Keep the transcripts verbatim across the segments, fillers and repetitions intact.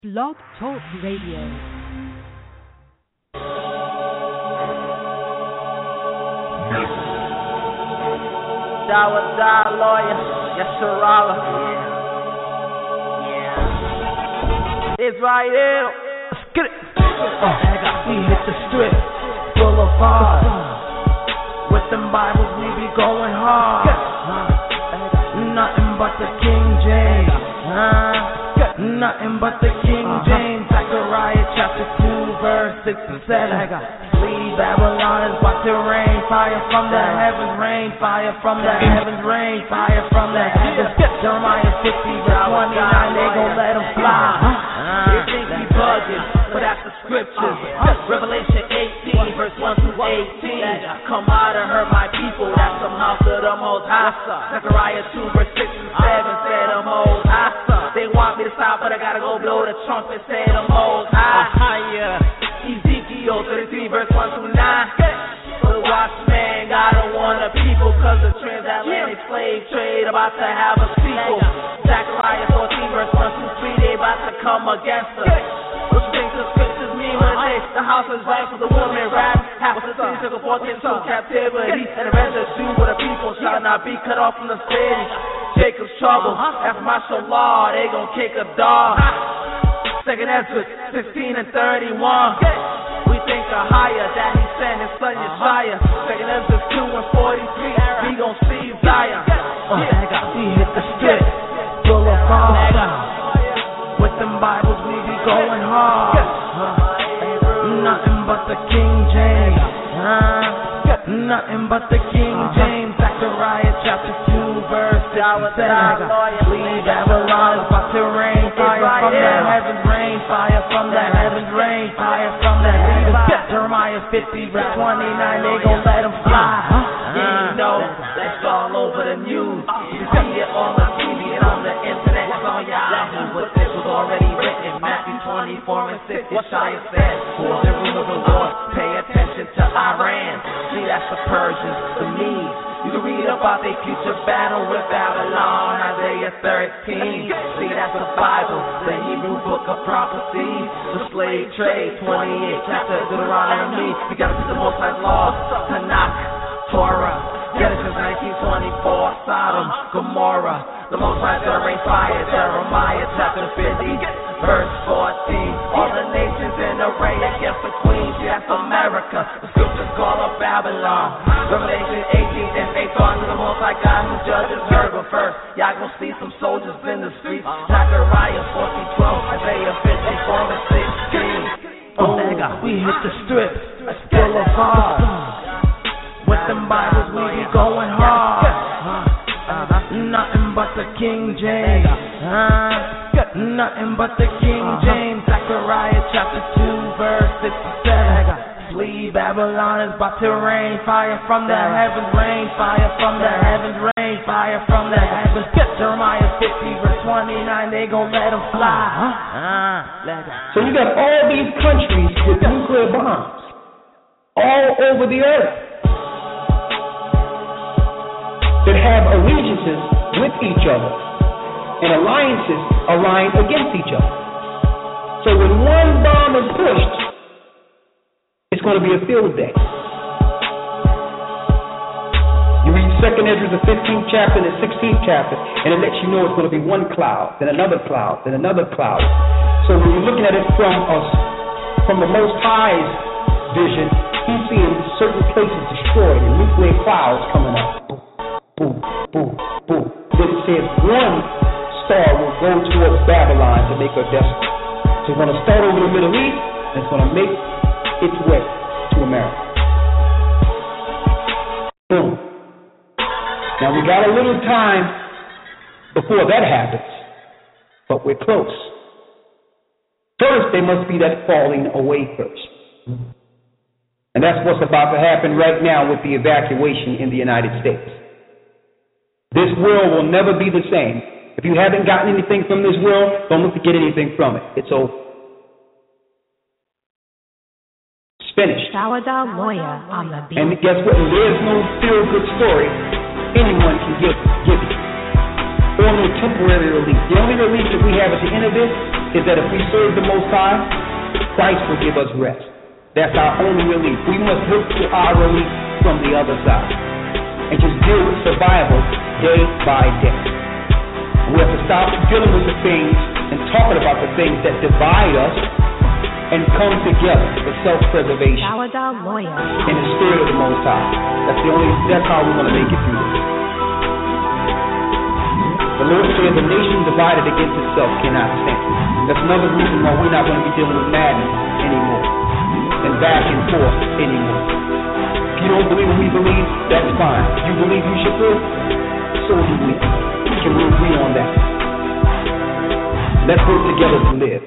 Blog Talk Radio. Dawa Da lawyer, Yasharala. Yeah. Israel. Let's get it. Uh, we hit the strip, boulevard. With them Bibles, we be going hard. Uh, nothing but the King James. Uh, nothing but the King James. Zechariah chapter two, verse six and seven. Flee, Babylon is about to rain. Fire from the heavens, rain. Fire from the heavens, rain. Fire from the heavens. Jeremiah fifty, verse twenty-nine. They gon' let them fly. They think we bugging, but that's the scriptures. Revelation eighteen, verse one through eighteen. Come out and hurt my people. That's the mouth of the Most High. Zechariah two, verse six and seven. Say the Most High. They want me to stop, but I gotta go blow the trumpet. Say the Most High. Ezekiel thirty-three, verse one through nine. The watchman gotta warn the people, cause the transatlantic slave trade about to have a sequel. Zechariah fourteen, verse one through three. They about to come against us. What you think the scriptures mean when they say the house is right for the woman wrapped? Half of the city took a forth into captivity, and the residue of the people shall not be cut off from the city. Jacob's trouble, after martial law, they gon' kick a dog. Second Ezra sixteen and thirty-one. We think a higher that he sent his son Yeshaya. Second Ezra two and forty-three. We gon' see Zion. Uh, we hit the strip, boulevard. With them Bibles, we be going hard. Uh, nothing but the King James. Uh, nothing but the King James. Zechariah chapter two, verse six and seven. Flee, Babylon is about to rain. Fire from the heavens, rain. Fire from the heavens, rain. Fire from the heavens. Jeremiah fifty, verse twenty-nine. They gon' let them fly. You know, that's all over the news. You see it on the T V and on the internet. It's on Yahoo, but this was already written. Matthew twenty-four and six. Yeshaya said, for the rumors of war, pay attention to Iran. See, that's the Persians, the Medes. You can read about their future battle with Babylon, Isaiah thirteen. See, that's the Bible, the Hebrew book of prophecy. The slave trade, twenty-eight chapter Deuteronomy. We gotta see the Most High's laws, Tanakh, Torah. Genesis nineteen twenty-four, Sodom, Gomorrah. The Most High shall rain fire, Jeremiah chapter fifty, verse fourteen. All the nations in array against the queen. See, that's America. The scriptures call her Babylon. Revelation eighteen, and they thought to the Most High God who judges her. But first, y'all gon' see some soldiers in the streets. Zechariah fourteen, twelve, Isaiah fifty-four and sixteen. Oh, we hit the strip, boulevard. With them Bibles, we be going hard. Uh, nothing but the King James. Uh, nothing but the King James. Zechariah chapter two, verse six and seven. Flee, Babylon is about to rain. Fire from the heavens, rain. Fire from the heavens, rain. Fire from the heavens. Jeremiah fifty, verse twenty-nine. They gon' let them fly. Uh, so you got all these countries with nuclear bombs all over the earth that have allegiances with each other and alliances aligned against each other. So when one bomb is pushed, it's going to be a field day. You read Second Ezra, the fifteenth chapter and the sixteenth chapter, and it lets you know it's going to be one cloud, then another cloud, then another cloud. So when you're looking at it from us, from the Most High's vision, he's seeing certain places destroyed and nuclear clouds coming up. Boom, boom, boom. Then it says one star will go towards Babylon to make her desolate. So it's going to start over the Middle East, and it's going to make its way to America. Boom. Now we got a little time before that happens, but we're close. First, there must be that falling away first. And that's what's about to happen right now with the evacuation in the United States. This world will never be the same. If you haven't gotten anything from this world, don't look to get anything from it. It's over. It's finished. Sourdough Lawyer on the beat. And guess what? There's no feel-good story anyone can give, give you. Or no temporary relief. The only relief that we have at the end of this is that if we serve the Most High, Christ will give us rest. That's our only relief. We must look to our relief from the other side and just deal with survival day by day. We have to stop dealing with the things and talking about the things that divide us and come together for self-preservation in the spirit of the Most High. That's the only. That's how we're going to make it through this. The Lord says a nation divided against itself cannot stand. That's another reason why we're not going to be dealing with madness anymore and back and forth anymore. If you don't believe what we believe, that's fine. You believe you should live, so do we. Can we agree on that? Let's work together to live.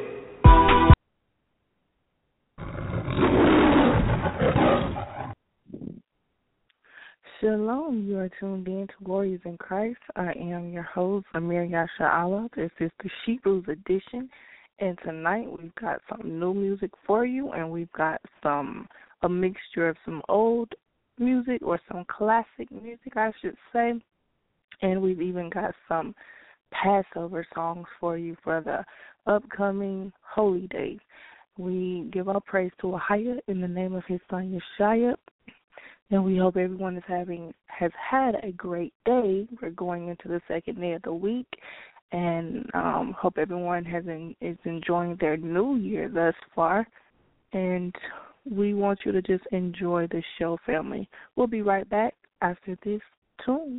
Shalom, you are tuned in to Warriors in Christ. I am your host, Amir Yasha Allah. This is the Hebrews edition, and tonight we've got some new music for you, and we've got some a mixture of some old music or some classic music, I should say, and we've even got some Passover songs for you for the upcoming holy days. We give our praise to Ahia in the name of his son Yeshua. And we hope everyone is having has had a great day. We're going into the second day of the week, and um, hope everyone has in, is enjoying their new year thus far. And we want you to just enjoy the show, family. We'll be right back after this tune.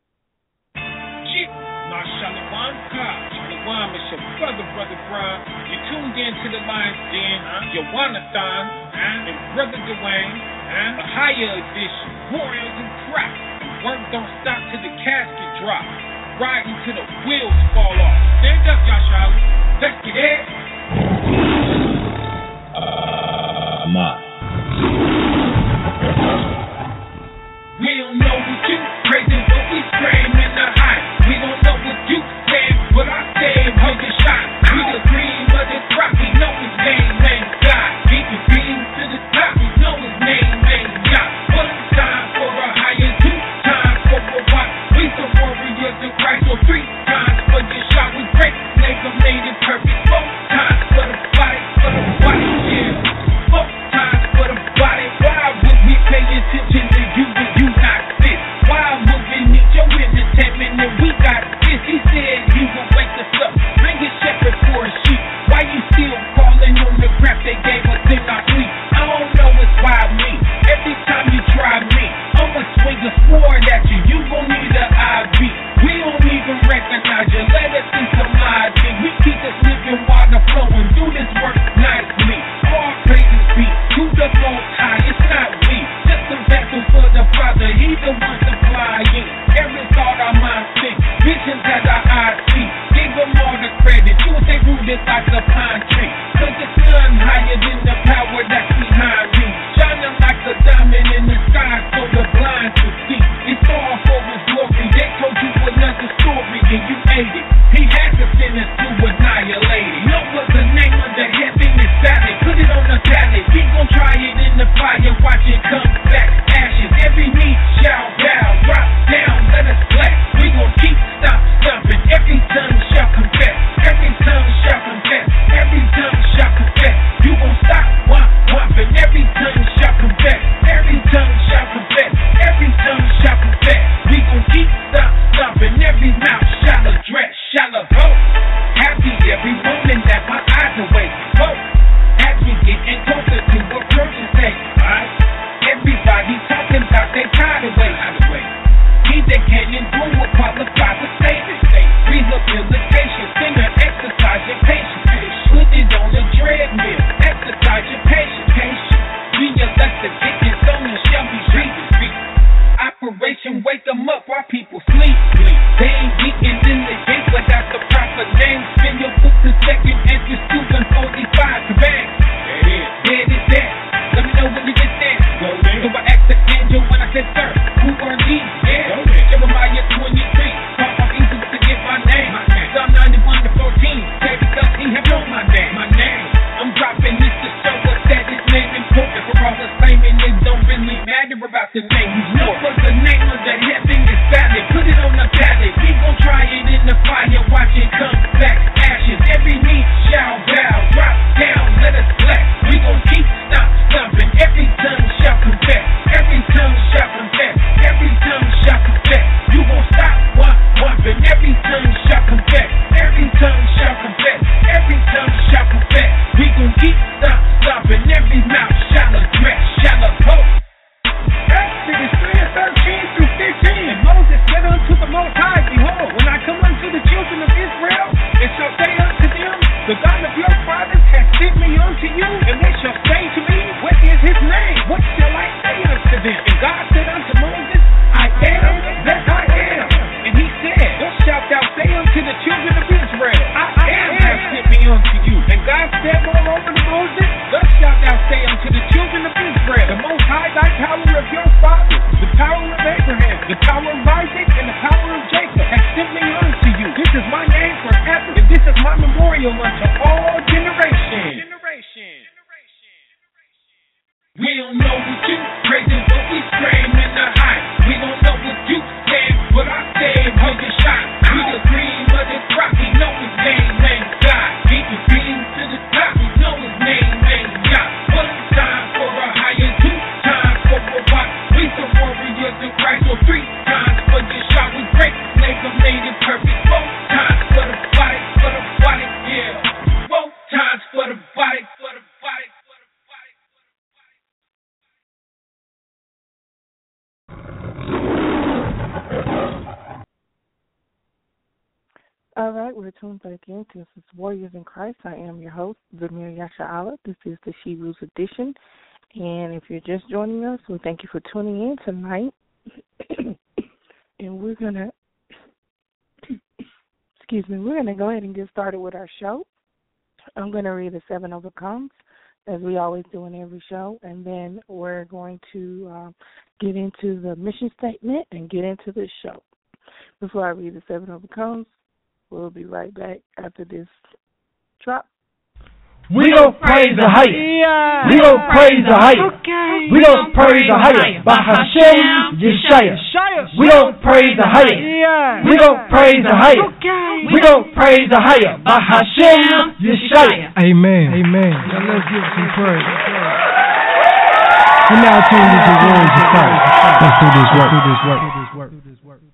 Shalom, Shalom, it's your brother, Brother Brian. You're tuned in to the Lion's Den, huh? Your Wanathon, huh? And Brother Dwayne, huh? A higher edition, Warriors in Christ. Work don't stop till the casket drop. Riding till the wheels fall off. Stand up, Yasha. Let's get it. Uh, my. We don't know what you praising, but we screaming the hype. We don't know what you said, but I said with the shot. We the cream of this rock, we know his name ain't God. He can beam to the top, we know his name ain't God. One time for a higher, two times for a rock. We some warriors in Christ, so three times for the shot. We break, nigga made it perfect. Four times for the body, for the body, yeah. Four times for the body. Why would we pay attention to you when you not fit? Why would we need your entertainment and we got this? He said he would wake us up, bring his shepherd for a sheep. Why you still falling on the crap they gave us in our sleep? I don't know, it's why me. Every time you try me, I'ma swing a sword at you. You gon' need an I V. We don't even recognize you. Let us in some I D. We keep this living water flowing. Do this work nicely. All praises be to the Most High. It's not we, just a vessel for the Father. He's the one supplying every thought our minds think. Visions that our eyes see. Give them all the credit. You say rooted like a pine tree. Cause it's none higher than the power that's behind me. Shining like a diamond in the sky so the blind to see. It's all for his glory. They told you another story and you ate it. He had to send us to annihilate it. Know what the name of the heaven is valid. Put it on the pallet. We gon' try it in the fire. Watch it come back. Ashes. Every knee shall bow. Drop down. Let us blast. We gon' keep stop stomping. Every tongue shall confess. Every tongue shall confess. Every tongue shall confess. You gon' stop whomp whomping. Every tongue shall confess. Every tongue shall confess. Every tongue shall confess. We gon' keep stop stomping. Every mouth shall address. Shall a vote. Happy every moment that my eyes awake. Vote. As we getting closer to approaching day. Alright. Every we're tuned back in to this Warriors in Christ. I am your host, Zamir Yasha Allah. This is the She-Ru's edition. And if you're just joining us, we thank you for tuning in tonight. And we're going to, excuse me, we're going to go ahead and get started with our show. I'm going to read the seven overcomes, as we always do in every show. And then we're going to uh, get into the mission statement and get into the show. Before I read the seven overcomes, we'll be right back after this drop. We gon' praise the height. Yeah. We gon' praise the height. Okay. We gon' praise the height. By Hashem Yeshaya. We gon' praise the height. Yeah. We gon' praise the height. Okay. We gon' praise the height. By Hashem Yeshaya. Amen. Amen. Now let's give some praise. We now turn to the words of Christ. Let's do this work. Do this work. Do this work. Do this work.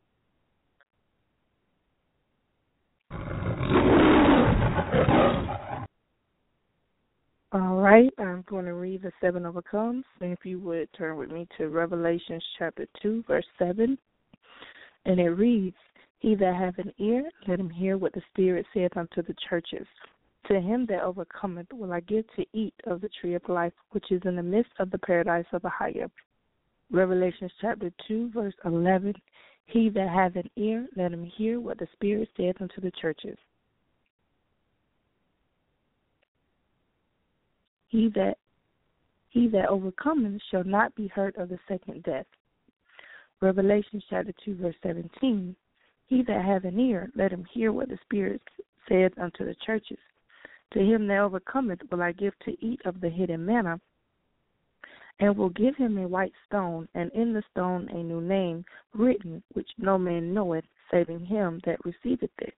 All right, I'm going to read the seven overcomes. And if you would turn with me to Revelation chapter two, verse seven. And it reads, He that hath an ear, let him hear what the Spirit saith unto the churches. To him that overcometh will I give to eat of the tree of life, which is in the midst of the paradise of Ahia. Revelation chapter two, verse eleven. He that hath an ear, let him hear what the Spirit saith unto the churches. He that he that overcometh shall not be hurt of the second death. Revelation chapter two, verse seventeen. He that hath an ear, let him hear what the Spirit saith unto the churches. To him that overcometh will I give to eat of the hidden manna, and will give him a white stone, and in the stone a new name written, which no man knoweth, saving him that receiveth it.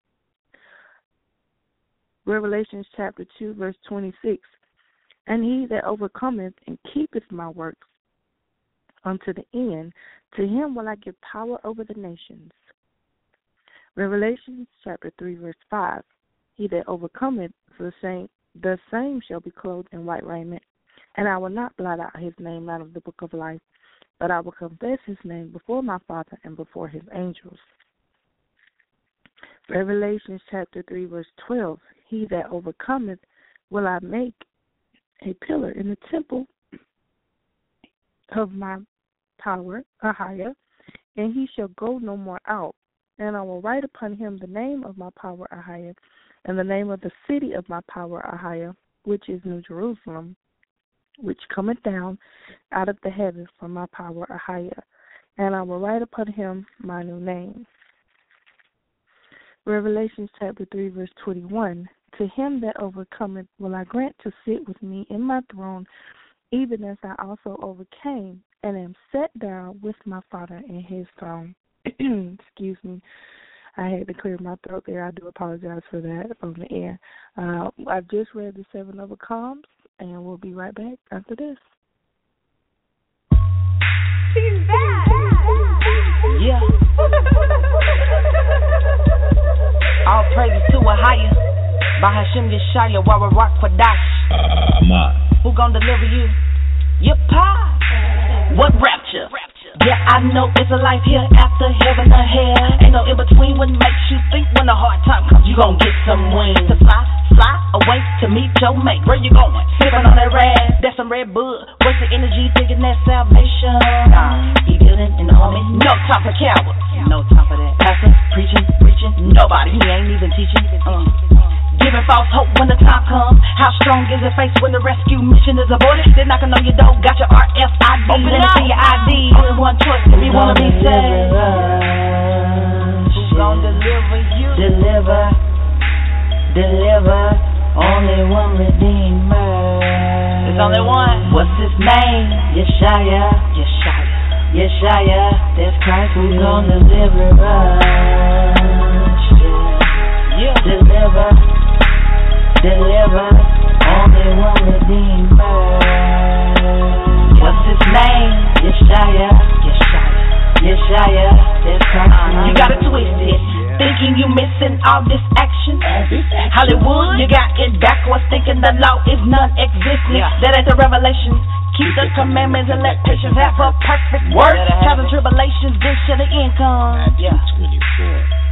Revelation chapter two, verse twenty-six. And he that overcometh and keepeth my works unto the end, to him will I give power over the nations. Revelation chapter three, verse five. He that overcometh, the same, the same shall be clothed in white raiment, and I will not blot out his name out of the book of life, but I will confess his name before my Father and before his angels. Revelation chapter three, verse twelve. He that overcometh will I make a pillar in the temple of my power, Ahia, and he shall go no more out. And I will write upon him the name of my power, Ahia, and the name of the city of my power, Ahia, which is New Jerusalem, which cometh down out of the heavens from my power, Ahia. And I will write upon him my new name. Revelation chapter three, verse twenty-one. To him that overcometh will I grant to sit with me in my throne, even as I also overcame, and am set down with my Father in his throne. Excuse me. I had to clear my throat there. I do apologize for that on the air. Uh, I've just read the seven overcomes, and we'll be right back after this. He's back. Yeah. All praises to a higher. By Hashem Yeshaya, while we rock for Dash. Uh, my. Who gon' deliver you? Your pie. What rapture? Yeah, I know it's a life here after heaven or hell. Ain't no in between. What makes you think when a hard time comes, you gon' get some wings to fly, fly away to meet your mate. Where you going? Sipping on that red, that's some Red Bull. What's the energy thinking that salvation? Nah, he building in the army. No time for cowards. No time for that. Pastor preaching, preaching. Nobody. He ain't even teaching. Uh. Giving false hope when the time comes. How strong is it faced when the rescue mission is aborted? They're knocking on your door, got your R F I D. Open up your I D. Only one choice if you want to be saved. Who's gonna deliver you? Deliver, deliver. Only one redeemer. There's only one. What's his name? Yeshaya. Yeshaya. Yeshaya. That's Christ who's gonna deliver us. Yeah. Deliver, deliver, only one redeemer. What's his name? Yeshaya, Yeshaya, Yeshaya, that's Christ. Uh-huh. You got it twisted, yeah. Thinking you missing all this action. All this action. Hollywood, you got it backwards, thinking the law is non-existent. Yeah. That ain't the revelation. Keep the commandments and let patience have a perfect work. Trials and tribulations, then share the income. Matthew twenty-four.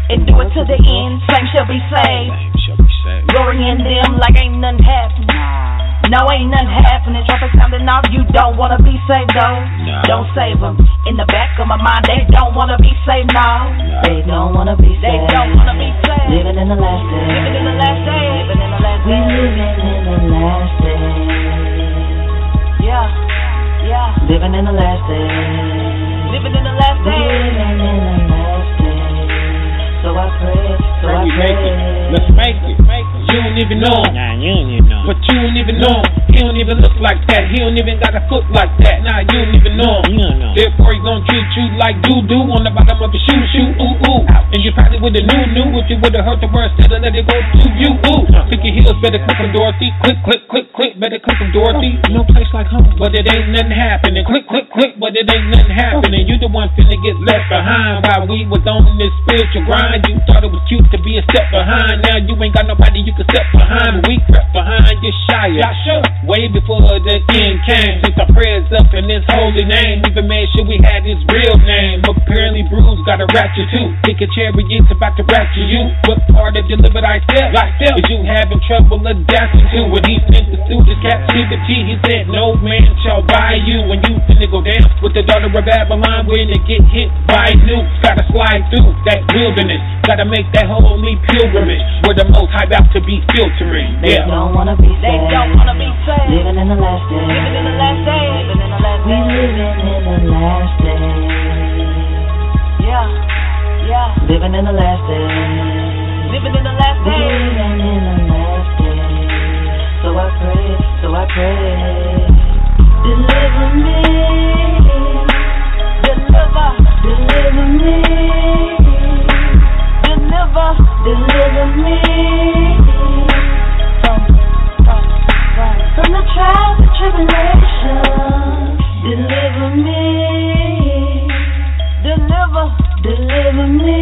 and do it to the end. Same shall be saved. Glory in them like ain't nothing happening. No, ain't nothing happening. Trumpet sounding off. You don't wanna be saved though. No. Don't save them. In the back of my mind, they don't wanna be saved now. No. They don't wanna be saved. They don't wanna be saved. Living in the last days. Living in the last days. Living in the last days. We living in the last days. Yeah, yeah. Living in the last days. Living in the last days. Living in the last days. So I pray, so Pray I we pray. make it. Let's make it. You don't even know him. Nah, you don't even know him. But you don't even know him. He don't even look like that. He don't even got a foot like that. Nah, you don't even know him. You don't know. Therefore, he gon' treat you like doo-doo on the bottom of the shoe, shoe, ooh, ooh. And you probably would've knew, knew if you would've heard the words instead of let it go to you, ooh. Click your heels, better click them, Dorothy. Click, click, click, click, better click them, Dorothy. No place like home, but it ain't nothing happening. Click, click, click, but it ain't nothing happening. You the one finna get left behind. While we was on this spiritual grind, you thought it was cute to be a step behind. Now you ain't got nobody you can step behind. But we crept behind your Yeshua. Way before the end came. Since our prayers up in his holy name, even made sure we had his real name. Apparently bruised, got a ratchet too. Pick a chariots about to ratchet you. What part of delivered thyself? Thyself. Is you having trouble adapting to what he sent us through this captivity? He said, no man shall buy you. When you finna go down with the daughter of Babylon, when they get hit by nukes, gotta slide through that wilderness. Gotta make that holy pilgrimage where the most high about to be filtering. They Yeah. don't wanna be saved. They don't wanna be saved. Living in the last days. Living in the last days. Living in the last We days. living in the last days. Yeah, yeah. Living in the last days. Living in the last We days. living in the last days. So I pray, so I pray. Deliver me. Deliver. Deliver me. Deliver. Deliver me. From the trials and tribulations, deliver me, Deliver. deliver me,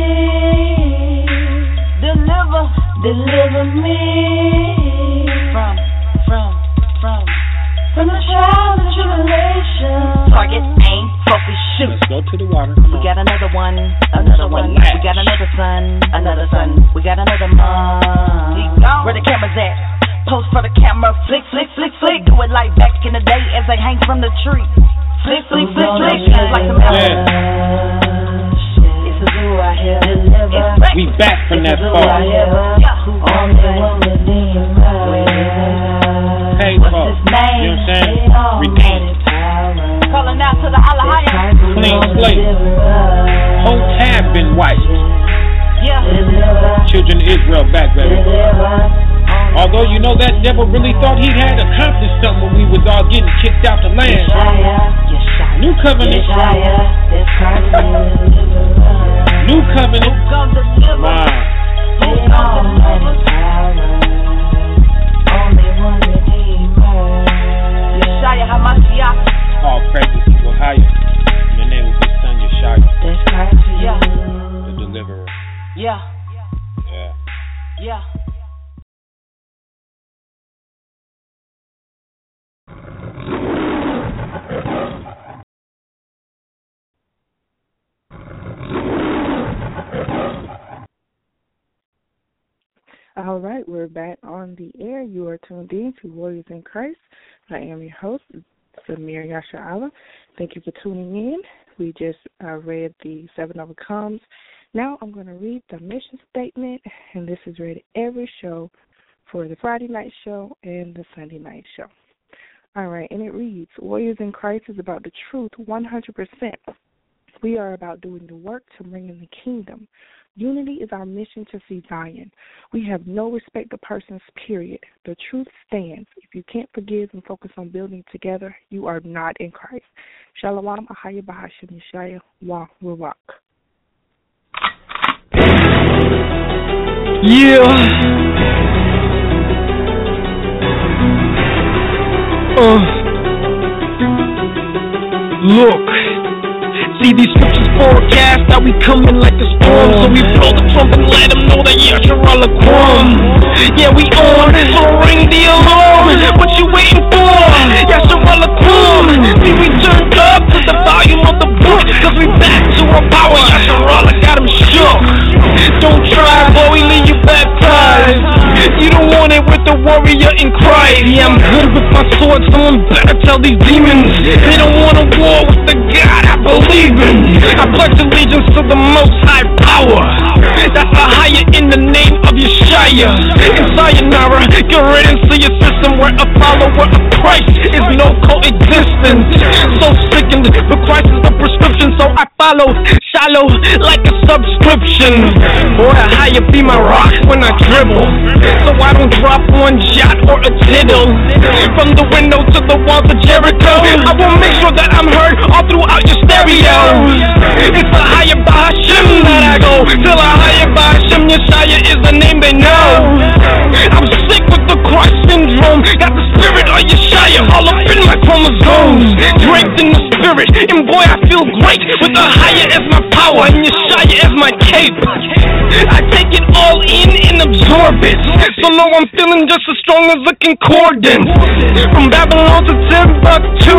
Deliver. deliver me, From, from, from. from the trials and tribulations. Target, aim, focus, shoot. Let's go to the water. Come We on. got another one, another one. Relax. We got another son, another son. We got another month. Where the cameras at? Post for the camera, flick, flick, flick, flick. Do it like back in the day as they hang from the tree. Flick, flick, flick, flick. Like some Yeah. This is who I hear deliver. We back from that This is who fall. I hear. Yeah. Only one redeemer. Hey, What's folks. his name? You know what I'm saying? Redeemed. Calling out to the Allah higher. Clean slate. Whole tab been wiped. Yeah. Children of Israel back, baby. Although you know that devil really thought he had accomplished something when we was all getting kicked out the land. New covenant. New covenant. Wow. Yeshaya HaMashiach. All praises to Ohio. In the name of his son Yeshua, Yeah. the deliverer. Yeah. Yeah. Yeah. All right, we're back on the air. You are tuned in to Warriors in Christ. I am your host, Samir Yasha Allah. Thank you for tuning in. We just uh, read the Seven Overcomes. Now I'm going to read the mission statement, and this is read every show for the Friday night show and the Sunday night show. All right, and it reads, Warriors in Christ is about the truth one hundred percent. We are about doing the work to bring in the kingdom. Unity is our mission to see Zion. We have no respect to persons, period. The truth stands. If you can't forgive and focus on building together, you are not in Christ. Shalom, Ahaya Bahashim, Yeshaya, Wa, Ruach. Yeah. Uh. Look. See, these scriptures forecast that we coming like a storm. So we blow the trumpet and let them know that Yasharala Kwam. Yeah, we on, so ring the alarm. What you waiting for? Yasharala Kwam. See, we turned up to the volume of the book, cause we back to our power. Yasharala got him shook. Don't fight. Yeah, I'm good with my sword, someone better tell these demons they don't want a war with the God I believe in. I pledge allegiance to the most high power. That's a higher in the name of Yeshaya. In sayonara, get riddance to your system where a follower of Christ is no coexistence. So sickened, but Christ is the prescription, so I follow shallow like a subscription. Boy, a higher be my rock when I dribble, so I don't drop one shot or a tittle. From the window to the walls of Jericho, I will make sure that I'm heard all throughout your stereo. It's a higher by Hashem that I go, till a higher by Hashem. Yeshaya is the name they know. I'm sick with the Christ syndrome, got the spirit of Yeshaya all up in my chromosomes, draped in the spirit, and boy I feel great with the higher as my power and Yeshaya as my cape. I take it all in and absorb it, so now I'm feeling just as strong as a concordance. From Babylon to Timbuktu,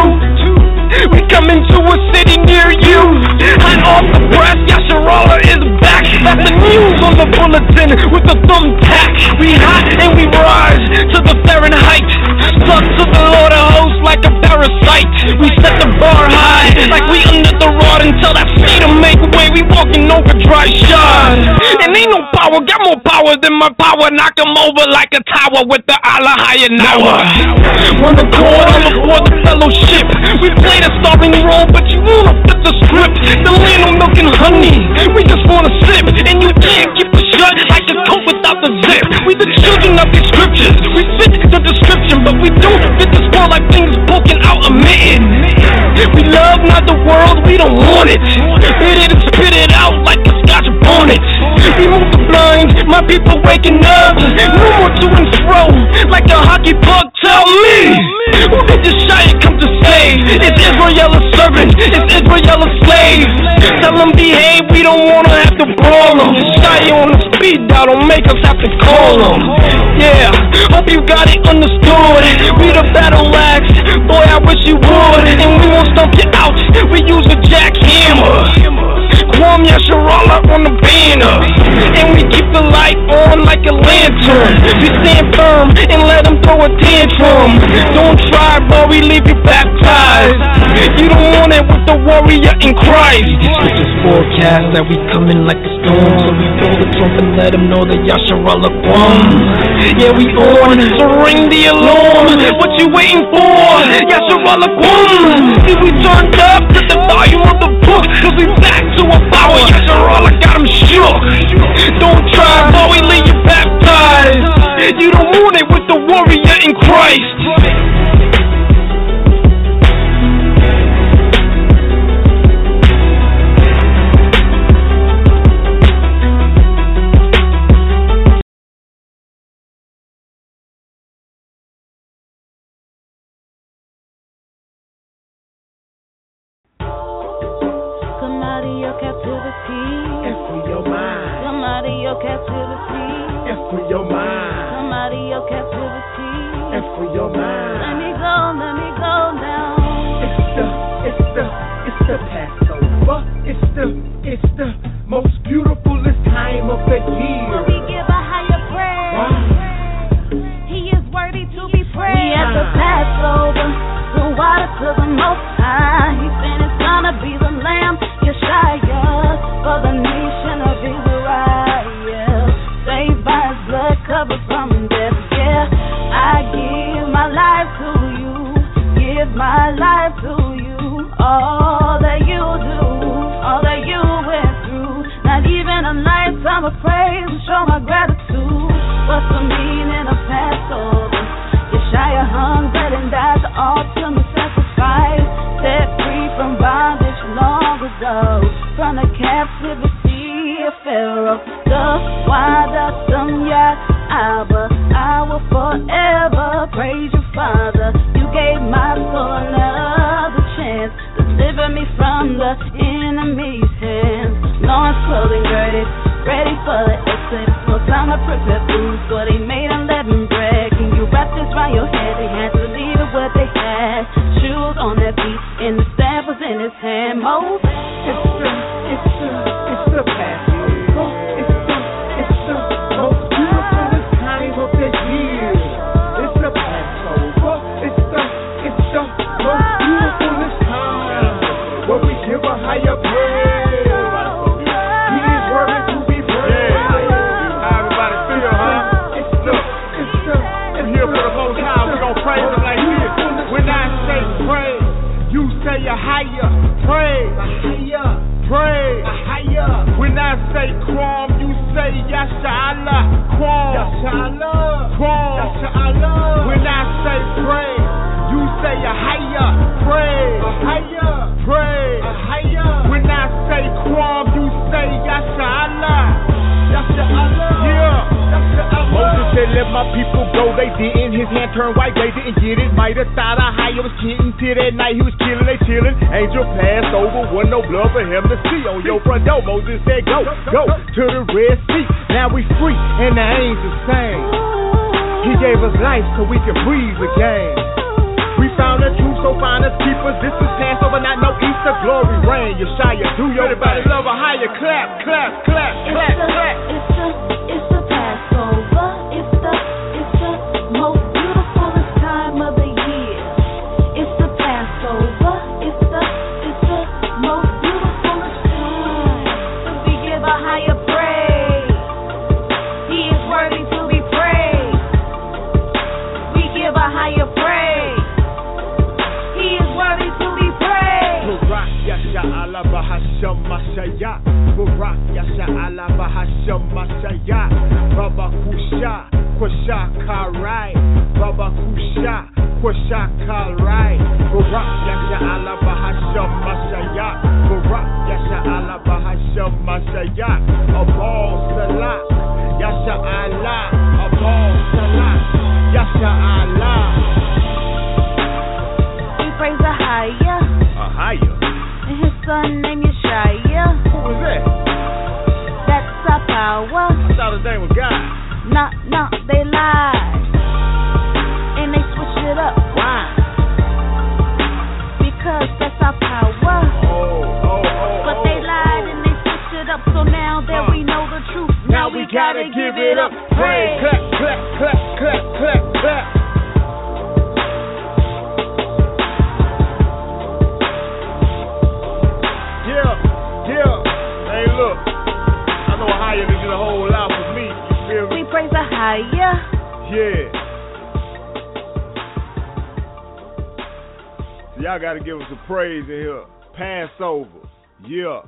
we come into a city near you. Hot off the press, Yasharallah is back. That's the news on the bulletin with the thumbtack. We hot and we rise to the Fahrenheit, stuck to the Lord of hosts like a parasite. We set the bar high like we under the rod until that speed to make way. We walking over dry shod, and ain't no power got more power than my power. Knock 'em over like a tower with the Allah higher now. One accord all before the fellowship. We played a starring role, but you wanna flip the script. The land of milk and honey, we just wanna sip, and you can't keep it shut like a coat without the zip. We the children of these scriptures, we fit the description, but we don't fit the score like things poking out a mitten. We love not the world, we don't want it. It didn't spit it out like a scotch bonnet. We move the blind, my people waking up. No more to and fro like a hockey puck. Tell me, who did Yeshaya come to save? Is Israel a servant? Is Israel a slave? Tell them behave, we don't wanna have to brawl them. Yeshaya on the speed dial, don't make us have to call them. Yeah, hope you got it understood. We the battle axe, boy I wish you would. And we won't stomp you out, we use a jackhammer. Kwam Yasharallah on the banner, and we keep the light on like a lantern. We stand firm and let them throw a tantrum. Don't try, boy, we leave you baptized. You don't want it with the warrior in Christ. These scriptures forecast that we coming like a storm, so we blow the trumpet and let them know that Yasharallah Kwam. Yeah, we on, so ring the alarm. What you waiting for? Yasharallah Kwam. See, we turned up to the volume of the book, cause we back to a power. Yasharallah got him shook. Don't try, boy, we leave you baptized. You don't want it with the warrior in Christ. didn't. His hand turned white, they didn't get it. Might have thought I high was getting till that night he was killing, they chilling. Angel passed over, wasn't no blood for him to see. On your front door, Moses said, go, go to the Red Sea. Now we free, and the angels sang. He gave us life so we can breathe again. We found the truth, so find us keepers. This is Passover, not no Easter. Glory reign, Yeshaya, do your everybody love a higher clap, clap, clap, clap, clap. It's the, it's the Passover. It's the, it's the most beautifulest time of the year. It's the Passover. It's the, it's the most beautifulest time. We give a higher praise. He is worthy to be praised. We give a higher praise. He is worthy to be praised. Barak Yasha Allah Bahasham Mashaya. Barak Yasha Allah Bahasham Mashaya. Baba Kusha, Kusha Karai. Baba Kusha, Kusha Karai. Barak Yasha Allah Bahasham Mashaya. Barak Yasha Allah Bahasham Mashaya. Abal Salah. Yasha Allah. Abal Salah. Yasha Allah. Praise a higher, a higher, and his son named Yeshaya. Who was that? That's our power. I thought his name was God. Nah, nah, they lied, and they switched it up. Why? Because that's our power. Oh, oh, oh. But they lied and they switched it up. So now that uh, we know the truth, now, now we, we gotta, gotta give it up. Praise. Clap, clap, clap, clap, clap, clap. Praise a higher. Yeah. So y'all got to give us some praise in here. Passover. Yeah.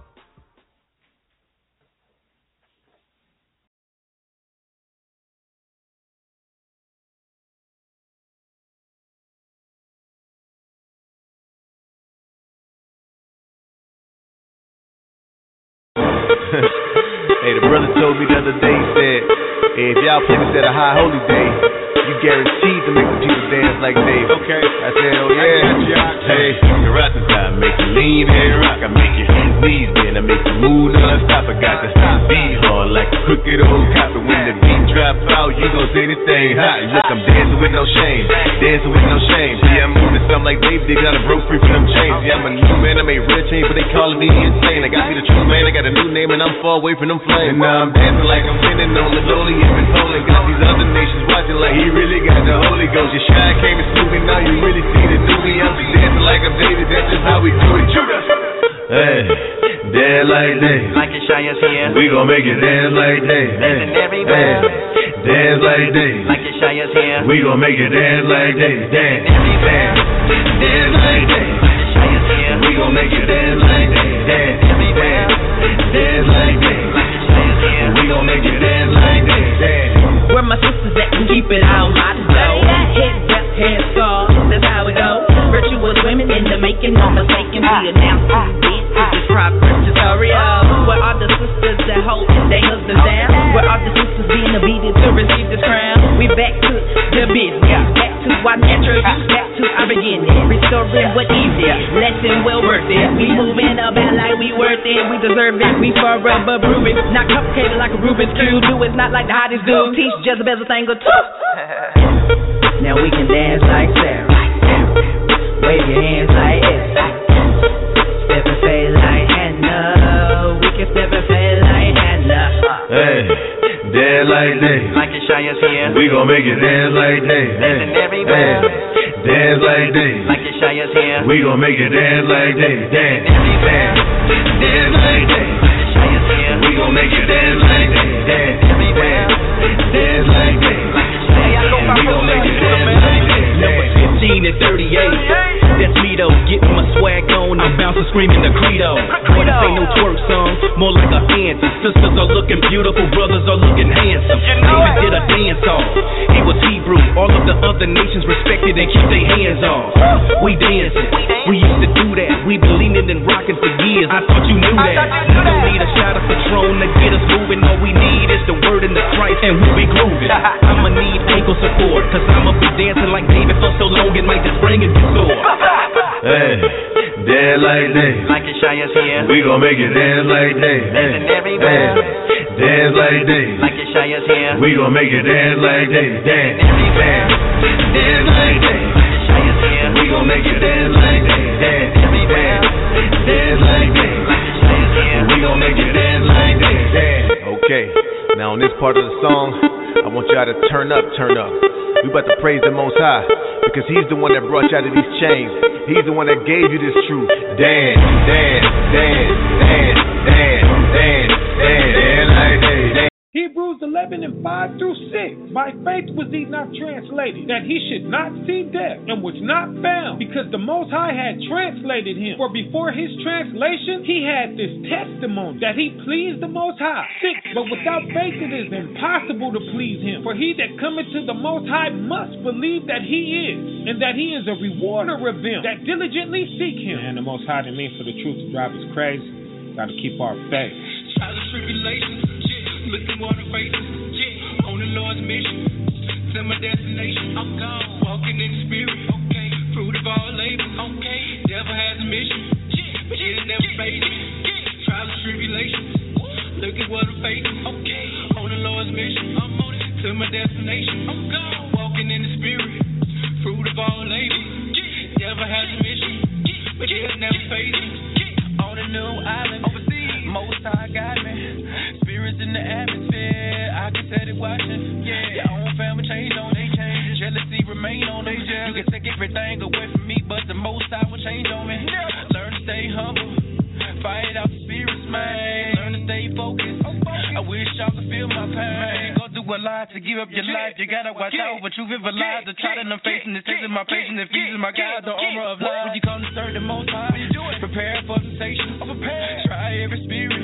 Hey, the brother told me the other day, he said, hey, if y'all play this at a high holy day, you guaranteed to make the people dance like Dave. Okay. I said, oh yeah. Hey, the rasta time make you lean and rock. I make your knees bend. I make you move non-stop. I got the beat hard like a crooked old copper. When the beat drop out, you gon' say this thing hot. Look, I'm dancing with no shame. Dancing with no shame. Yeah, I'm moving something like Dave did. Got a broke free from them chains. Yeah, I'm a new man. I made red chains, but they calling me insane. I got me the true man. I got a new name and I'm far away from them flames. And now I'm dancing like I'm winning on the lowly and Poland. Got these other nations watching like he really got the Holy Ghost. Your shine came and slew me. Now you really see the new me. I'm just dancing like I'm David. That's just how we do it. Judas. Hey, dance like Dave. Like Yeshaya's here. We gon' make it dance like Dave. Dancing everywhere. Hey, dance like Dave. Like Yeshaya's here. We gon' make it dance like Dave. Dance, dance, dance like Dave. Yeshaya's here. We gon' make it dance like Dave. Dance, everywhere. Dance like Dave. Like Yeshaya's here. We gon' make it dance like Dave. Dance. Where my sisters at can keep it all out of dough. Head wrap, head scar, that's how it goes. Virtuous women in the making, no mistaken. We announce who did to this progress tutorial. Where are the sisters that hold their husbands down? Where are the sisters being obedient to receive this crown? We back to the business, back to our natural use, back to our beginning. Restoring what easier, lesson well worth it. We moving about like we worth it, we deserve it. We forever brewing, not complicated like a Rubik's Cube. Do it's not like the hottest dude. Teach Jezebel's a thing or two. Now we can dance like Sarah. Wave your hands like Esther. Step and fade like Hannah. We can step and fade like Hannah. Hey, dance like Dave. Like Yeshaya's here. We gon' make it dance like Dave. Dancing everywhere. Hey, dance like Dave. Like Yeshaya's here. We gon' make it dance like Dave. Dance, dance, dance like Dave. Yeshaya's here. We gon' make it dance like Dave. Dance, everywhere. Dance like Dave. Like Yeshaya's here. We gon' make it dance like Dave. Number fifteen and thirty-eight. That's me though, getting my swag on. I'm bouncing, screaming the credo. Boy, this ain't no twerk song, more like a anthem. Sisters are looking beautiful, brothers are looking handsome. David did a dance off. He was Hebrew. All of the other nations respected and keep their hands off. We dancing. We used to do that. We been leaning rocking for years. I thought you knew that. We don't need a shot of Patron to get us moving. All we need is It's the word and the Christ, and we'll be grooving. I'ma need ankle support, cause I'ma be dancing like David for so long it might just bring it to sore. Hey, dance like Dave. Like Yeshaya's here. We gon' make it dance like Dave. Dancing everywhere. Hey, dance like Dave. Like Yeshaya's here. We gon' make it dance like Dave. Dance, dance, dance like Dave. Yeshaya's here. We gon' make it dance like Dave. Dance, dance, dance like Dave. We gon' make it dance like Dave. Dance. Okay, now on this part of the song, I want y'all to turn up, turn up. We about to praise the Most High, because He's the one that brought you out of these chains. He's the one that gave you this truth. Dance, dance, dance, dance, dance, dance, dance, dance like Dave. Hebrews eleven and five through six. By faith was he not translated, that he should not see death, and was not found, because the Most High had translated him. For before his translation, he had this testimony, that he pleased the Most High. Six. But without faith it is impossible to please him. For he that cometh to the Most High must believe that he is, and that he is a rewarder of them that diligently seek him. And the Most High didn't mean for the truth to drive us crazy. Gotta keep our faith. Trials and tribulations, yeah. Looking water faces, yeah. On the Lord's mission, to my destination. I'm gone, walking in the spirit, okay. Fruit of all labor, okay. Devil has a mission, yeah. But it never faded. Yeah. Trials and tribulations, looking water faces, okay. On the Lord's mission, I'm on it. To my destination, I'm gone, walking in the spirit. Fruit of all labor, yeah. Devil has a mission, yeah. But it never faded. Yeah. On a new island, overseas, Most High got me. Spirits in the atmosphere, I can set it watching. Yeah, your own family change on they change. Jealousy remain on they jealous. You can take everything away from me, but the Most High will change on me. Learn to stay humble, fight out the spirits, man. Learn to stay focused. I wish y'all could feel my pain. Go through a lot to give up your life. You gotta watch out for truth and for lies. The trial and I'm facing is testing my patience. If Jesus my God, the armor of life. When you come to serve the Most High, prepare for temptation. Try every spirit.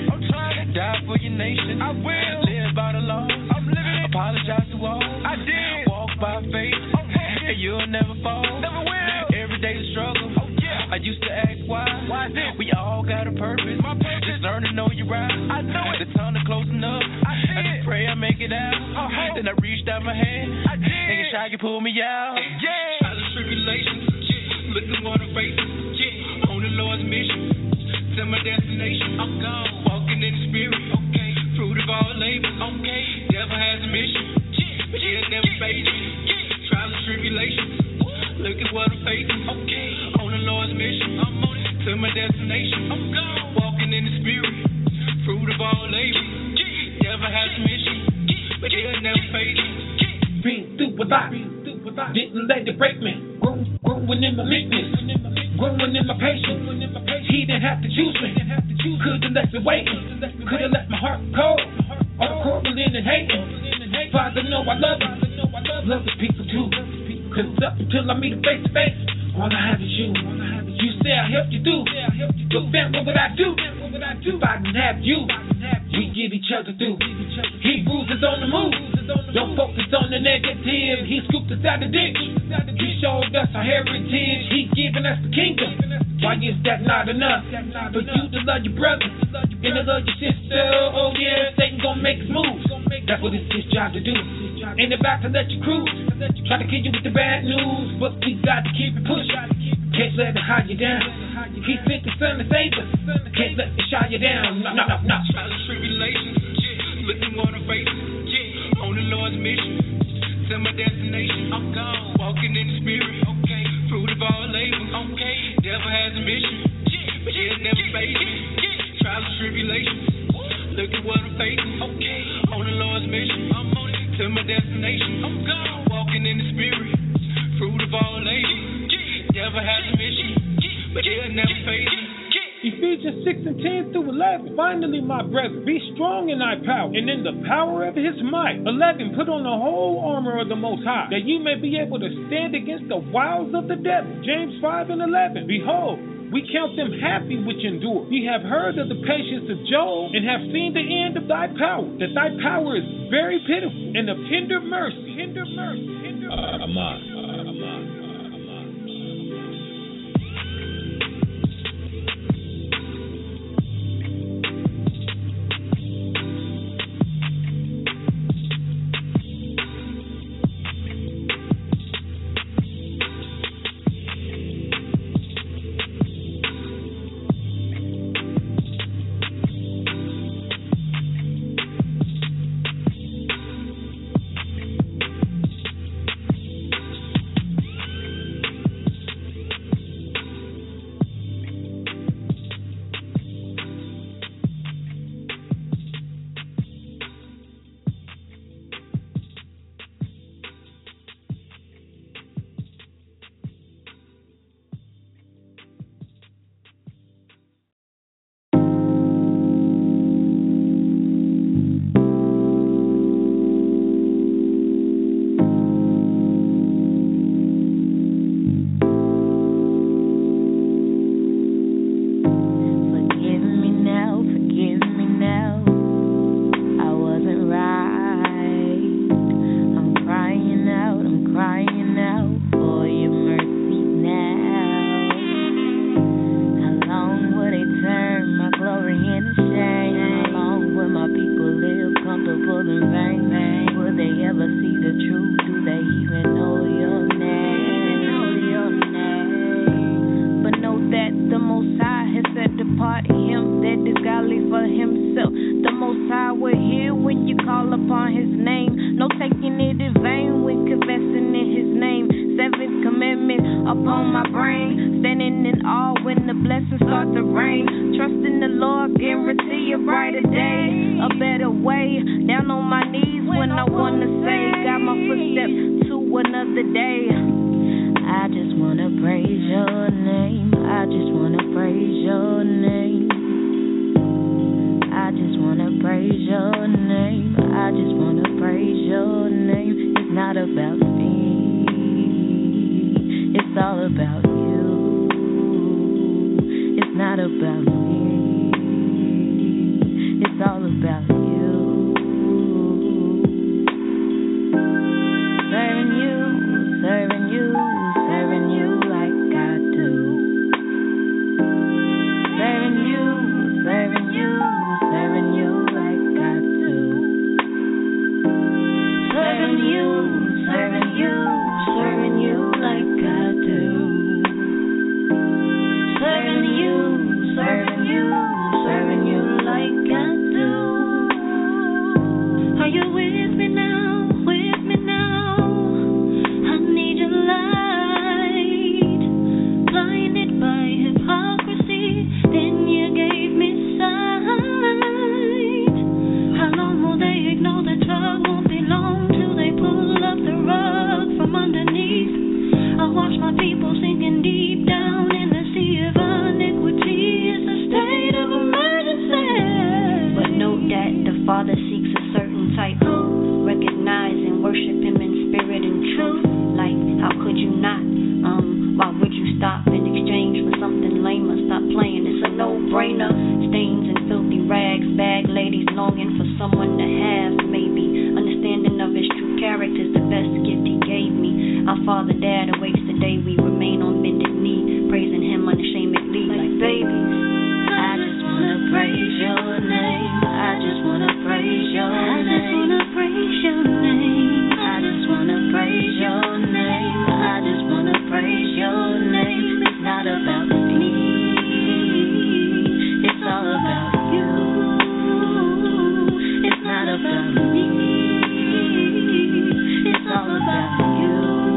Die for your nation. I will live by the law. I'm living. Apologize to all. I did. Walk by faith. Okay. And you'll never fall. Never will. Every day the struggle. Oh, yeah. I used to ask why. Why this? We all got a purpose. My purpose. Just learn to know your right. I know it. The tunnel closing up. I, I just pray I make it out. Uh-huh. Then I reached out my hand. I did. Thinking shy could pull me out. Yeah. Trials and tribulations. Yeah. Looking water faces. Yeah. On the Lord's mission. To my destination. I'm gone. Walking in the spirit. Okay. Fruit of all labor. Okay. Devil has a mission. Yeah. But it never faded. Yeah. Trials and tribulations. Look at what I'm facing. Okay. On the Lord's mission. I'm on it. To my destination. I'm gone. Walking in the spirit. Fruit of all labor. Yeah. Devil has a mission. Yeah. But it never faded. Yeah. Been through a lot. Didn't let it break me. Growing, growing in my meekness. Growing in my patience. He didn't have to choose me. Could've left me waiting. Could've left my heart cold. All quarreling and hating. Father, know I love him. Love the people too. Cause up until I meet him face to face, all I have is you. You say I helped you through. But then what would I do? If I didn't have you, we get each other through. Hebrews is on the move. Don't focus on the negative. He scooped us out the ditch. He showed us our heritage. He given us the kingdom. Why is that not enough? For you to love your brother and to love your sister. Oh yeah, Satan gon' make his moves. That's what it's his job to do. Ain't about to let you cruise. Try to kill you with the bad news, but we got to keep it pushing. Can't let it hide you down. He sent the son to save us. Can't let it shy you down. No, no, no, no. Trials and tribulations, yeah. Looking water faces, yeah. On the Lord's mission, to my destination. I'm gone, walking in the spirit, okay. Fruit of all labor, okay. Devil has a mission, yeah. But it never faded. Yeah. Trials and tribulations, look at what I'm facing, okay. On the Lord's mission, I'm on it. To my destination, I'm gone, walking in the spirit. Fruit of all labor, yeah. Devil has a mission, yeah. But it never faded. Ephesians six and ten through eleven. Finally, my brethren, be strong in thy power, and in the power of his might. eleven. Put on the whole armor of the Most High, that ye may be able to stand against the wiles of the devil. James five and eleven. Behold, we count them happy which endure. Ye have heard of the patience of Job, and have seen the end of thy power, that thy power is very pitiful, and of tender mercy. Tender mercy. Tender mercy. Uh, Aman. Uh, Aman. God in him that is godly for himself. The Most High will hear when you call upon his name. No taking it in vain when confessing in his name. Seventh commandment upon my brain. Standing in awe when the blessings start to rain. Trust in the Lord, guarantee a brighter day. A better way. Down on my knees when I wanna say, got my footsteps to another day. I just wanna praise your name. I just wanna praise your name. I just wanna praise your name. I just wanna praise your name. It's not about me. It's all about you. It's not about me. It's all about you. Serving you, serving you, serving you like I do. Serving you, serving you, serving you like I do. Serving you, serving you, serving you like I do. Serving you, serving you, serving you like I do. Are you with me now? With me now? I need your light. Blinded by hypocrisy, then you gave me sight. How long will they ignore the drug? Won't be long till they pull up the rug from underneath. I watch my people sinking deep down in the sea of iniquity. It's a state of emergency. But note that the Father seeks a certain type. Recognize and worship him in spirit and truth. Like, how could you not? Um, why would you stop in exchange for something lamer? Stop playing, it's a no-brainer. Stains and filthy rags, bag ladies longing for someone to have. Maybe understanding of his true character is the best gift he gave me. Our Father Dad awaits the day we remain on bended knee, praising him unashamedly like babies. I just wanna praise your name. I just wanna praise your name. I just wanna praise your name. I just wanna praise your name. I just wanna praise your name. It's not about me. It's all about you. It's not about me. It's all about you.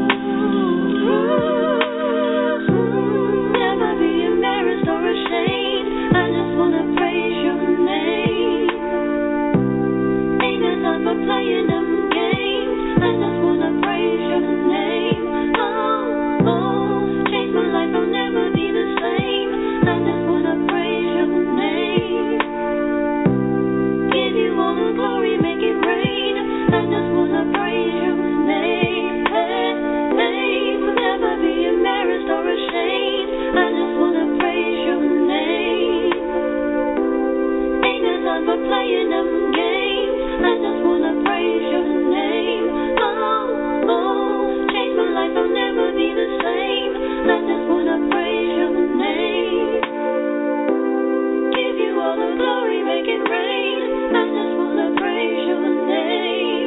Never be embarrassed or ashamed. I just wanna praise your name. Ain't got time for playing them games. I just wanna praise your name. Oh, oh, change my life, I'll never be the same. I just wanna praise your name. Give you all the glory, make it rain. I just wanna praise your name. Hey, hey, never be embarrassed or ashamed. I just wanna praise your name. Ain't got time for playing them games. I just wanna praise your name. Oh, oh, change my life, I'll never be the same. I just wanna praise your name. Give you all the glory, make it rain. I just wanna praise your name.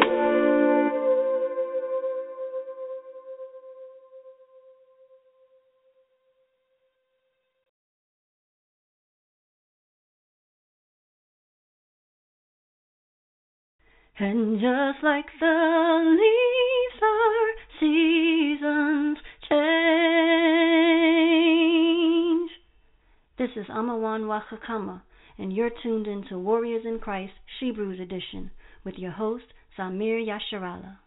And just like the leaves, our seasons change. This is Amawan Wakakama, and you're tuned into Warriors in Christ, Shebrews Edition, with your host, Samir Yasharala.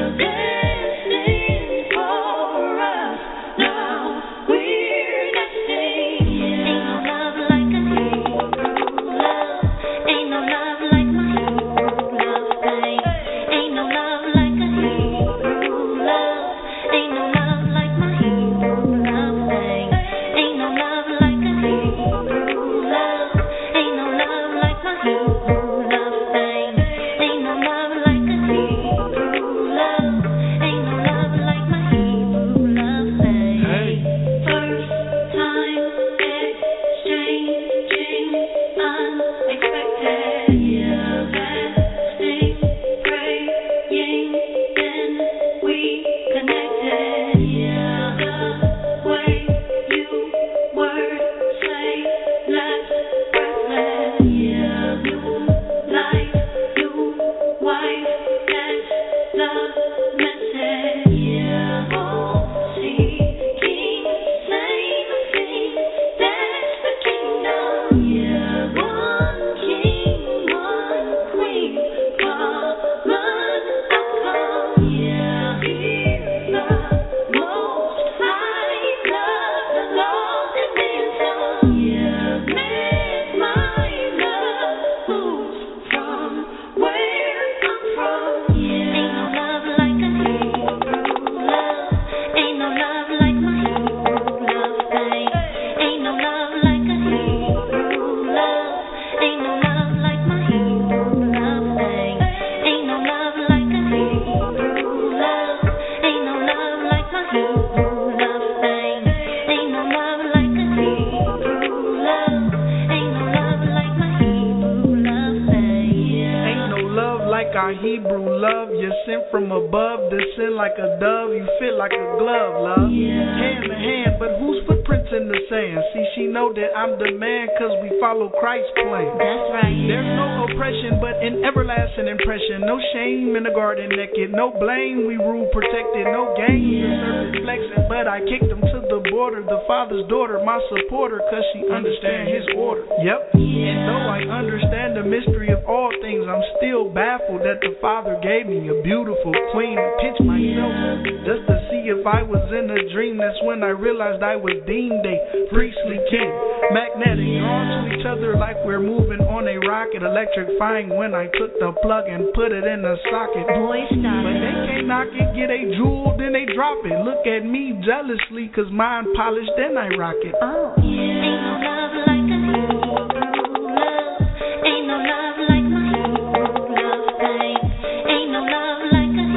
our Hebrew love. You're sent from above, descend like a dove. You fit like a glove, love. Hand to hand, but whose footprints in the sand? See, she know that I'm the man, cause we follow Christ's plan. That's right. There's no oppression, but an everlasting impression. No shame in the garden naked, no blame. We rule protected, no games. The serpent flexing, but I kicked him to the border. The father's daughter, my supporter, cause she understand his order. Yep. And though I understand the mystery of all things, I'm still baffled that the Father gave me a beautiful queen to pitch myself just to see if I was in a dream. That's when I realized I was deemed a priestly king, magnetic, drawn to each other like we're moving on a rocket, electrifying when I took the plug and put it in the socket. Boy, stop but it. they can't knock it, get a jewel, then they drop it. Look at me jealously, cause mine polished, then I rock it. Oh, yeah. Ain't no love like a Hebrew love. Ain't no love like my Hebrew love thing. Ain't no love like a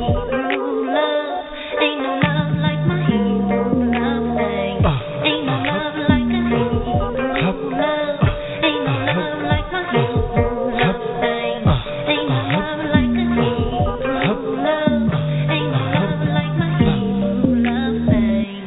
Hebrew love. Ain't no love like my Hebrew love thing. Ain't no love like a Hebrew love. Ain't no love like my Hebrew love thing. Ain't no love like a Hebrew love. Ain't no love like my Hebrew love thing.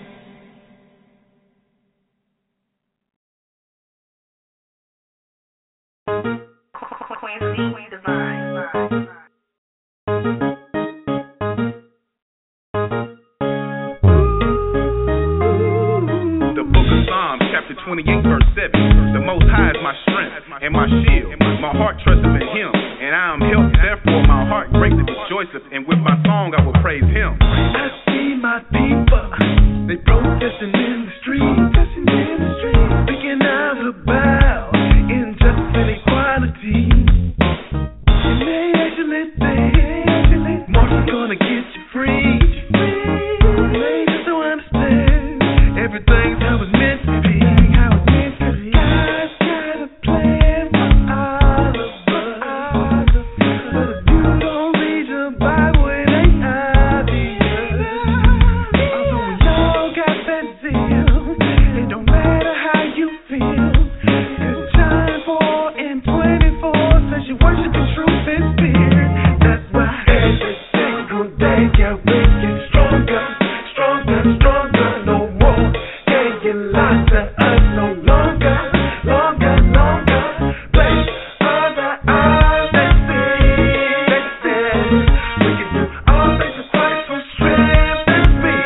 The book of Psalms, chapter twenty-eight, verse seven. The Most High is my strength and my shield. My heart trusteth in Him, and I am helped. Therefore, my heart greatly rejoiceth, and with my song I will praise Him. I see my people, they protesting in the street, speaking out about injustice and equality. And they actually think Martin's gonna get you free. They just don't understand everything's how it's meant to be. How it's meant to be. God's got a plan for all of us. But if you don't read your Bible, it ain't obvious. Although we all got that zeal, it don't matter how you feel. 'Cause John four and twenty-four says you worship in truth and spirit. That's why every single day you're getting stronger, stronger, stronger. No more hanging lies to us no longer, longer, longer. Place other eyes that see, that says we can do all things with Christ who strengthens me.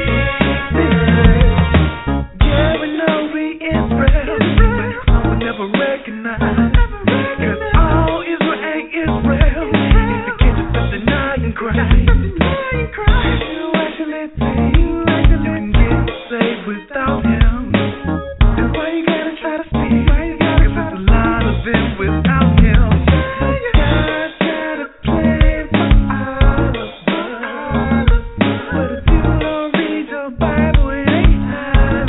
Yeah, we know we Israel, but some will never recognize. 'Cause all Israel ain't Israel if the kids are denying Christ. in Christ, you actually think you can get saved without Him. That's why you gotta try to speak. Cause there's a lot of them without Him. God got a plan for all of us. But if you don't read your Bible, it ain't time.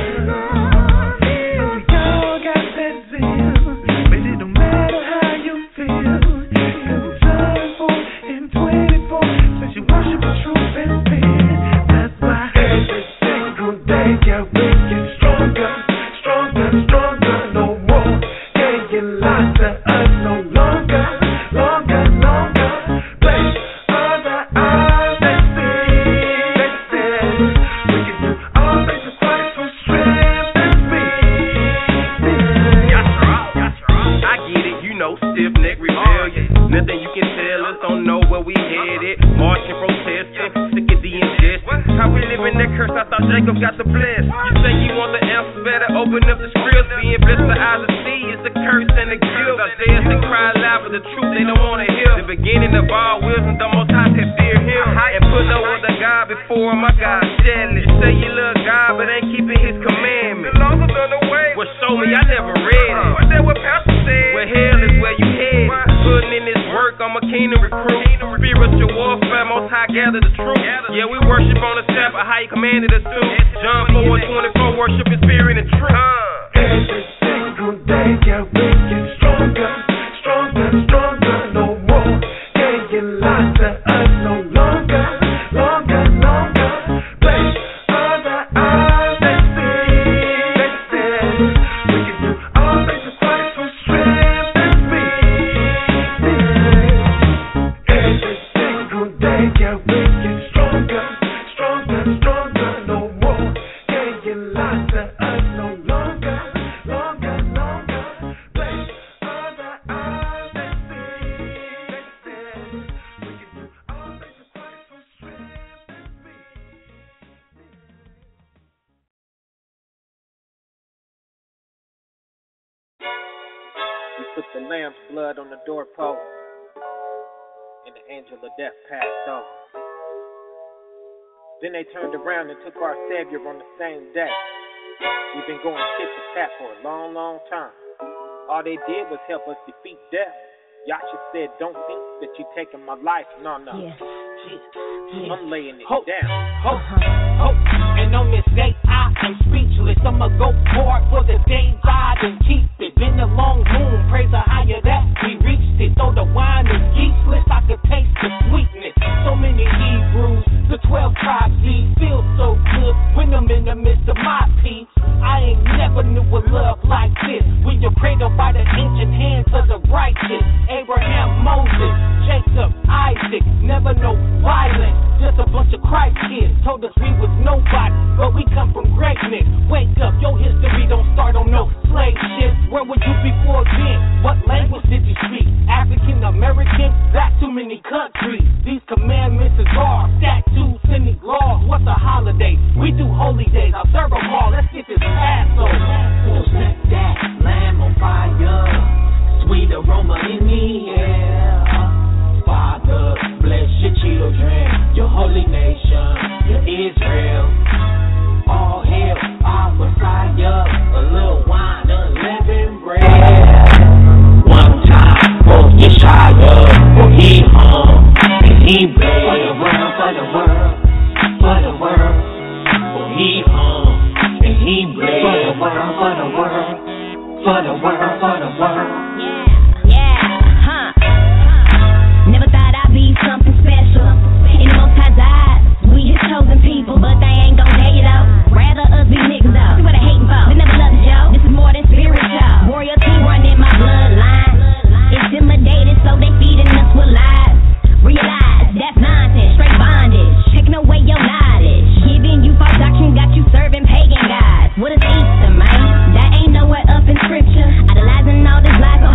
So we all got that zeal, but it don't matter how you feel. Cause it's John four and twenty-four says you worship the truth and spirit. That's why every single day yeah, we get stronger, stronger, stronger, no more. Can't get lost to us no longer, longer, longer. Place other eyes that see, that says we can do all things with Christ who strengthens me. Yes, right, yes, right. I get it, you know, stiff neck rebellion. Nothing you can tell us, don't know where we headed. Marching, protesting, sick of the injustice. How we live in that curse, I thought Jacob got the bless. You say you want the answer, better open up the scripts. Being blessed the eyes to see is the curse and the guilt. Isaiah said cry loud, but the truth they don't want to hear. The beginning of all wisdom, the most high said fear Him. And put no other God before my God. Jealous. You say you love God, but ain't keeping His commandments. The laws are done away. Well, show me, I never read it. What's that what Pastor said? Well, hell is where you head. Putting in this work, I'm a kingdom recruit. Spiritual warfare, most high gather the truth. Yeah, we worship on the Sabbath, how He commanded us to. John four twenty-four, worship in spirit and truth. Every single day, yeah, we get stronger, stronger, stronger, no more. Can't get lost to us no longer, longer, longer. Place other eyes that see, that says we can do all things with Christ who strengthens me. Every single day, yeah, we get stronger, stronger, stronger, no more. Can't get lost to us no longer, longer, longer. Place other eyes that see, that says we can do all things with Christ who strengthens me. We put the lamb's blood on the doorpost, and the angel of death passed over. Then they turned around and took our Savior on the same day. We've been going tit for tat for a long, long time. All they did was help us defeat death. Yasha said, don't think that you're taking my life. No, no. Yeah. Yeah. I'm laying it Hope. down. Hope, hope, and on this day I am speechless. I'ma go hard for the days I done keep it. Been a long moon, praise the higher that we reached it. Though the wine is yeastless, I could taste the sweetness. So many Hebrews, the twelve tribes, these feel so good when I'm in the midst of my peace. I ain't never knew a love like this. When you're cradled by the ancient hands of the righteous. Abraham, Moses, Jacob, Isaac, never no violence. Just a bunch of Christ kids told us we was nobody, but we come from greatness. Wake up, your history don't start on no slave ship. Where were you before then? What language did you speak? African American? That's too many countries. These commandments is laws, statutes, and these laws. What's a holiday? We do holy days. I'll serve them all. Let's get this Passover. So set that lamb on fire. Sweet aroma in the air. Father, bless your children, your holy nation, your Israel. All hail our Messiah, a little wine, unleavened bread. One time for Yeshua, for he hung and he bled. For the world, for the world, for the world, for he hung and he bled. For the world, for the world, for the world, for the world. Yeah, yeah, huh. Never thought I'd be something special. In the Most High's eyes, we His chosen people, but they ain't gon' tell you though. Rather us be niggas though. See what they hating for? They never loved us, yo. This is more than spiritual. Royalty running my bloodline. Intimidated, so they feeding us with lies. Realize that's nonsense, straight bondage. Taking away your knowledge, giving you false doctrine, got you serving pagan gods. What is Easter, man? That ain't nowhere up in scripture. Idolizing all this lies.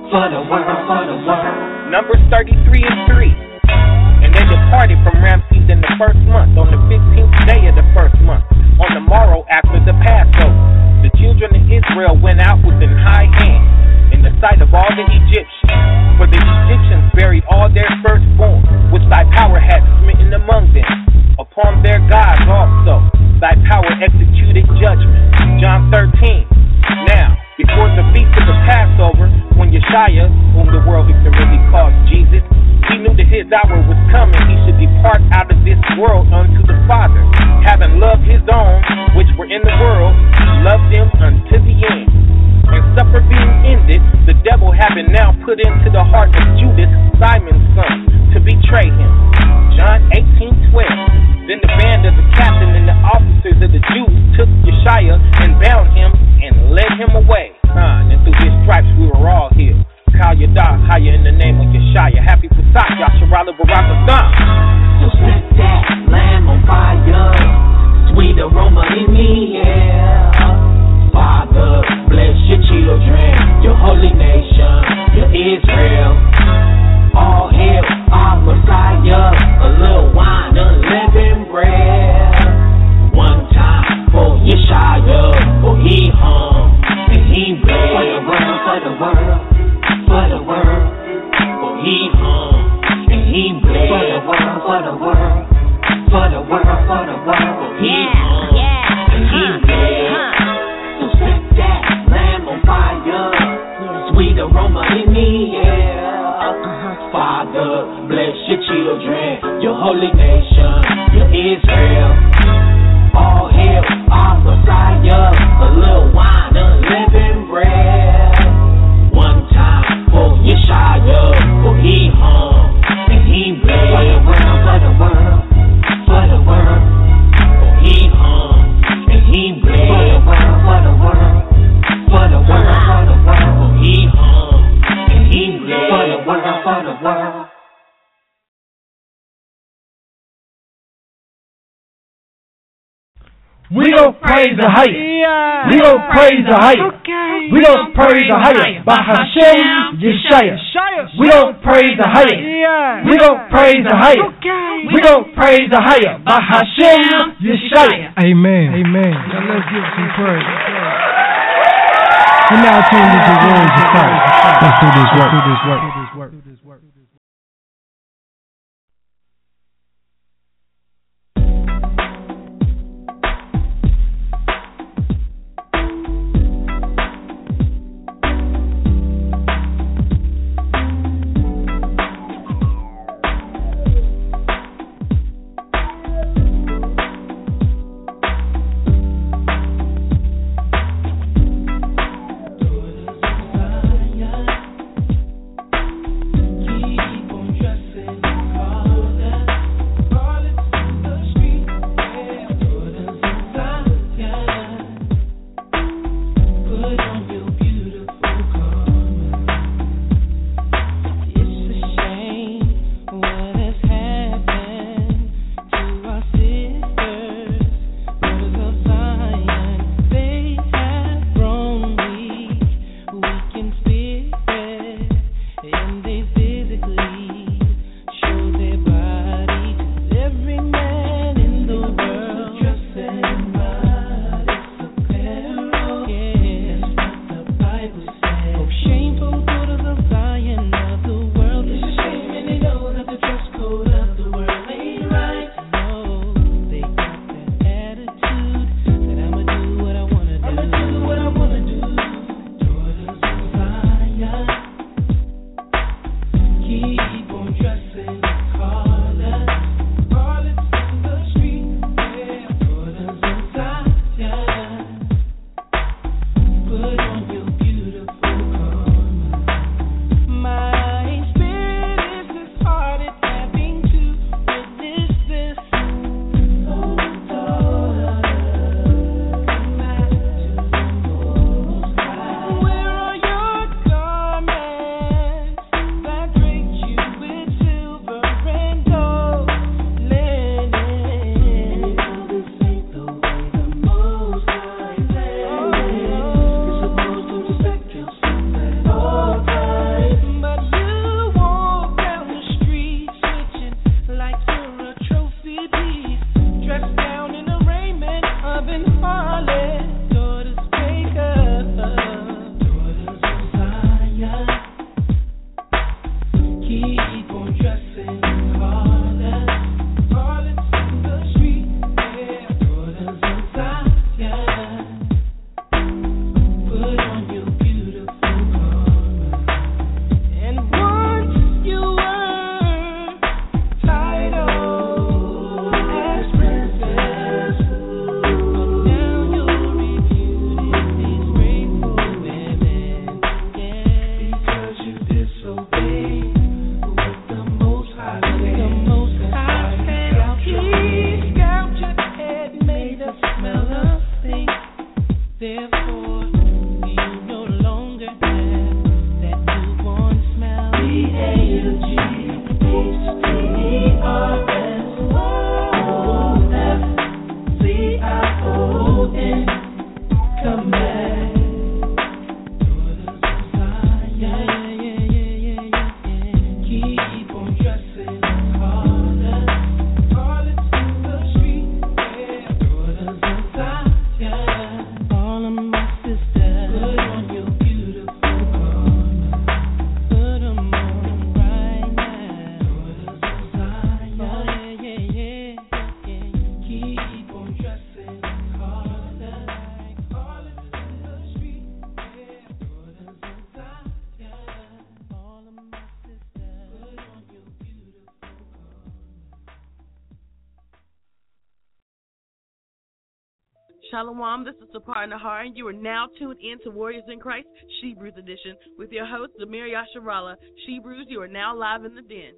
for the world, for the world. Numbers thirty-three and three. And they departed from Ramses in the first month, on the fifteenth day of the first month, on the morrow after the Passover. The children of Israel went out with an high hand in the sight of all the Egyptians. For the Egyptians buried all their firstborn, which thy power had smitten among them. Upon their gods also, thy power executed judgment. John thirteen. Now, before the feast of the Passover, when Yeshua, whom the world ignorantly calls Jesus, he knew that his hour was coming, he should depart out of this world unto the Father. Having loved his own, which were in the world, he loved them unto the end. And supper being ended, the devil having now put into the heart of Judas, Simon's son, to betray him. John eighteen twelve. Then the band of the captain and the officers of the Jews took Yeshua and bound him and led him away. Uh, and through his stripes we were all healed. Kal Yadah, higher in the name of Yeshua. Happy Pesach, Yasharala Barakatah. So set that lamb on fire, sweet aroma in the air. Father, bless your children, your holy nation, your Israel. All hail our Messiah, a little wine, unleavened bread. One time for Yeshua, for he hung and he bled. For the world, for the world, for the world, for he hung and he bled. For the world, for the world, for the world, for the world, for he hung and he bled. So set that lamb on fire, sweet aroma in the air. Father, bless your children, your holy nation, your Israel. All hail our Messiah, a little wine, unleavened bread. One time for Yeshua, for he hung and he bled. For the world, for the world, for the world, for he hung and he bled. For the world, for the world, for the world, for the world, for he hung and he bled. For the world, for the world. We gon' praise the height. Yeah. We gon' praise the height. Okay. We gon' praise the height. By Hashem Yeshaya. We gon' praise the height. Yeah. We gon' praise the height. Okay. We gon' praise the height. By Hashem Yeshaya. Amen. Amen. Now let's give some praise. We now tuned into words of sight. Let's do this work. Do this work. Do this work. Do this work. Yeah. Shalom, this is Sapar Nahar, and you are now tuned in to Warriors in Christ, Shebrews Edition, with your host, Zamir Yasharallah. Shebrews, you are now live in the den.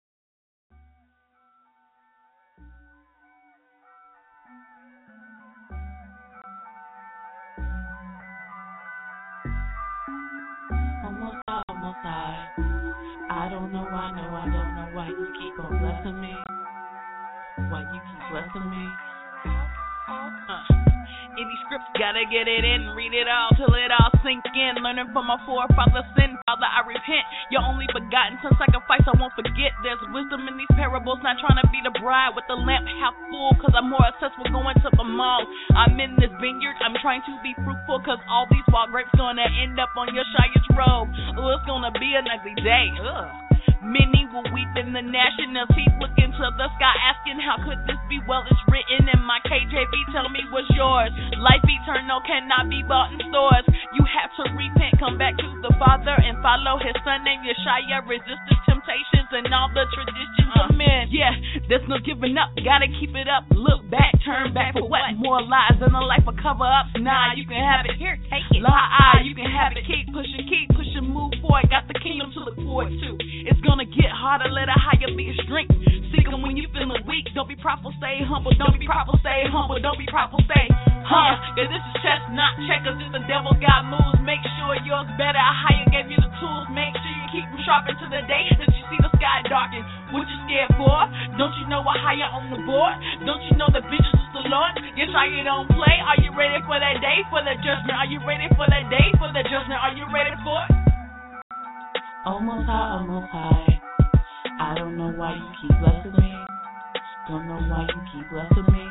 Almost high, almost high. I don't know why, no, I don't know why you keep on blessing me. Why you keep blessing me. Uh. Any scripts, gotta get it in, read it all till it all sink in. Learning from my forefather's sin, Father, I repent. Your only begotten son sacrifice, I won't forget. There's wisdom in these parables, not trying to be the bride with the lamp half full, cause I'm more obsessed with going to the mall. I'm in this vineyard, I'm trying to be fruitful, cause all these wild grapes gonna end up on your Shire's robe. Oh, it's gonna be an ugly day. Ugh. Many will weep in the national teeth, looking to the sky, asking how could this be? Well, it's written in my K J V, tell me what's yours. Life eternal cannot be bought in stores. You have to repent, come back to the Father and follow his son named Yeshaya. Resist the temptations and all the traditions of men. Yeah, there's no giving up, gotta keep it up. Look back, turn back for what? More lies than a life of cover-ups. Nah, you can have it here, take it. Lie, you can have it, keep pushing, keep pushing, move forward. Got the kingdom to look forward to. It's gonna get harder, let it higher be your strength. Seek him when you feeling weak. Don't be prideful, stay humble. Don't be prideful, stay humble. Don't be prideful, stay huh. Cause this is chestnut checkers. If the devil got moves, make sure yours better. Higher gave you the tools. Make sure you keep them sharp into the day that you see the sky darken. What you scared for? Don't you know what higher on the board? Don't you know the vengeance is the Lord? Yes, how you don't play. Are you ready for that day, for the judgment? Are you ready for that day, for the judgment? Are you ready for it? Almost high, almost high. I don't know why you keep blessing me. Don't know why you keep blessing me.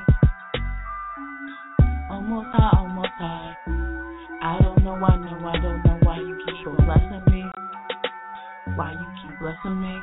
Almost high, almost high. I don't know why, no, I don't know why you keep on blessing me. Why you keep blessing me.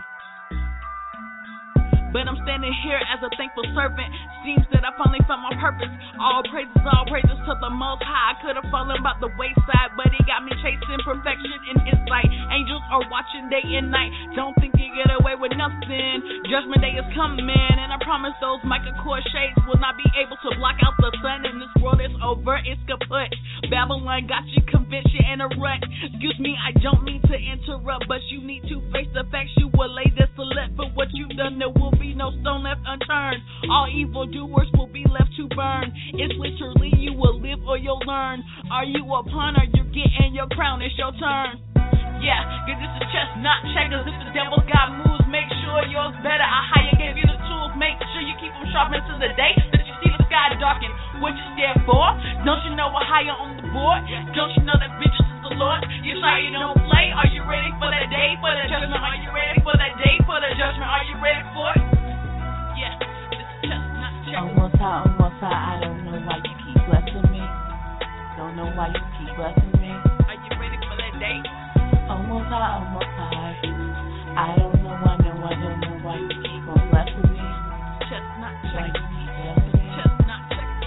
But I'm standing here as a thankful servant. Seems that I finally found my purpose. All praises, all praises to the Most High. I could have fallen by the wayside, but he got me chasing perfection in his sight. Angels are watching day and night. Don't think you get away with nothing. Judgment day is coming, and I promise those Michael Kors shades will not be able to block out the sun. And this world is over, it's kaput. Babylon got you convinced you're in a rut. Excuse me, I don't mean to interrupt, but you need to face the facts. You will lay desolate for what you've done. There will be no stone left unturned. All evildoers will be left to burn. It's literally you will live or you'll learn. Are you a pawn or you're getting your crown? It's your turn. Yeah, cause this is chestnut checkers. If the devil got moves, make sure yours better. I higher gave you the tools. Make sure you keep them sharp into the day that you see the sky darken. What you scared for? Don't you know we're higher on the board? Don't you know that vengeance is the Lord? You sure you don't play? Are you ready for that day, for the judgment? Are you ready for that day, for the judgment? Are you ready for it? Yeah, this is chestnut checkers. Almost high, almost high. I don't know why you keep blessing me. Don't know why you keep blessing me. Are you ready for that day? Almost high, almost high. I don't know why, no, I don't know why you keep on blessing me. Chestnut Why checkers. you keep blessing me. Chestnut checkers.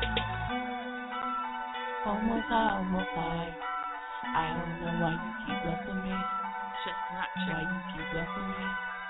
Almost high, almost high. I don't know why you keep blessing me. Chestnut Why checkers. you keep blessing me.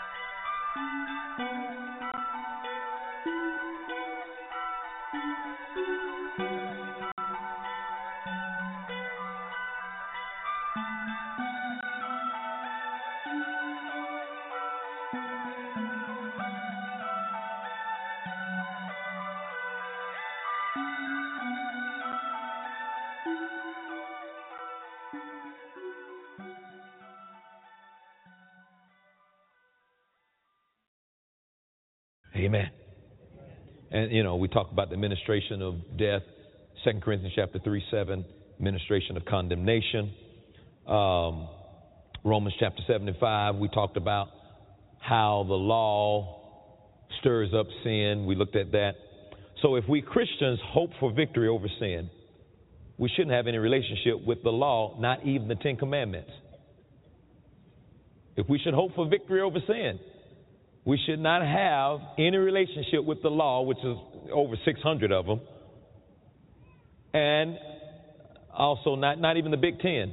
Amen. And, you know, we talk about the administration of death, Second Corinthians chapter three, seven, administration of condemnation. Um, Romans chapter seventy-five, we talked about how the law stirs up sin. We looked at that. So if we Christians hope for victory over sin, we shouldn't have any relationship with the law, not even the Ten Commandments. If we should hope for victory over sin, we should not have any relationship with the law, which is over six hundred of them, and also not, not even the Big Ten.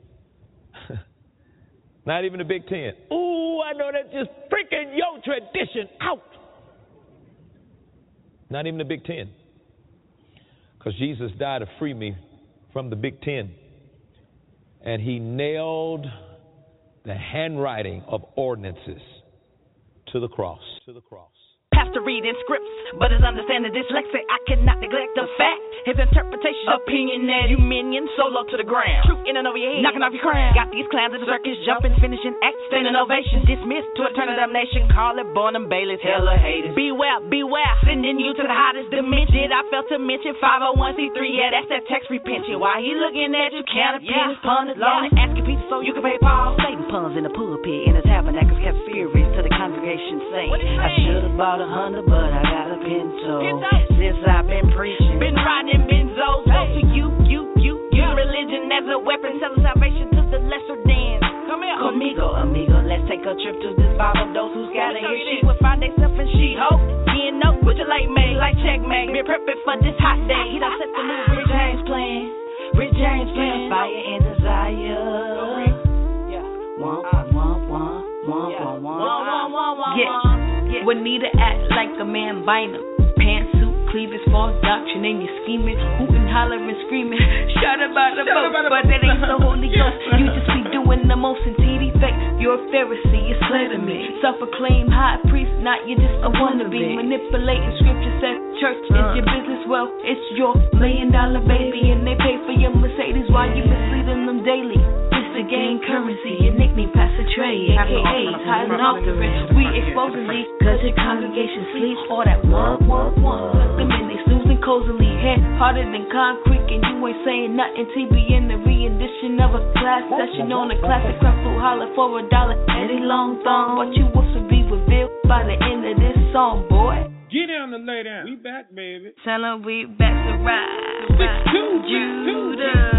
Not even the Big Ten. Ooh, I know that's just freaking your tradition out. Not even the Big Ten. because Jesus died to free me from the Big Ten. And he nailed the handwriting of ordinances to the cross. To the cross. Pastor reading scripts, but his understanding dyslexic. I cannot neglect the fact. His interpretation opinionated. You minion solo to the ground. Truth in and over your head, knocking off your crown. Got these clowns in the circus, jumping, finishing acts, standing ovation. Dismissed to eternal damnation. Call it Barnum Bailey's hella haters. Beware, beware, sending you to the hottest dimension. I felt to mention five oh one c three. Yeah, that's that tax repention. Why he looking at you? Count yeah. Pun is long. Asking pizza so you can pay Paul. Satan puns in the pulpit, in the tabernacles kept spirits to the congregation saying, I should have bought a hundred, but I got a pinto. Since I've been preaching, been riding benzos. So to you, you, you, use religion as a weapon, selling salvation to the lesser than. Come here, amigo, amigo. Let's take a trip to this Bible. Those who's got it here, she will find themselves in She-Hulk. Getting up with your late mate, like checkmate. Been prepping for this hot day. He done set the new Rick James plan. Rick James plan, fire and desire. Womp, womp, womp, womp, womp, womp. Yeah. Would need to act like a man bynum. Pantsuit, cleavage, false doctrine, and you're scheming, hooting, hollering, screaming. Shout about the boat, but that ain't the Holy Ghost. You just be doing the most in T V fake. You're a Pharisee, it's clear to me. Self-acclaimed high priest, not you're just a wannabe. Manipulating scripture, said church is your business. Well, it's your million dollar baby, and they pay for your Mercedes while you misleading them daily. To gain currency, your nickname Pastor Trey, aka tithing off the rich. We exposing these, cause your congregation sleeps. All that one, one, one. Tuck them in, they snoozing cozily. Head harder than concrete, and you ain't saying nothing. T V in the re-edition of a class session on a classic crap food holler for a dollar. Eddie Long Thong, what you want to be revealed by the end of this song, boy. Get down and lay down. We back, baby. Tell them we back to ride. Judah.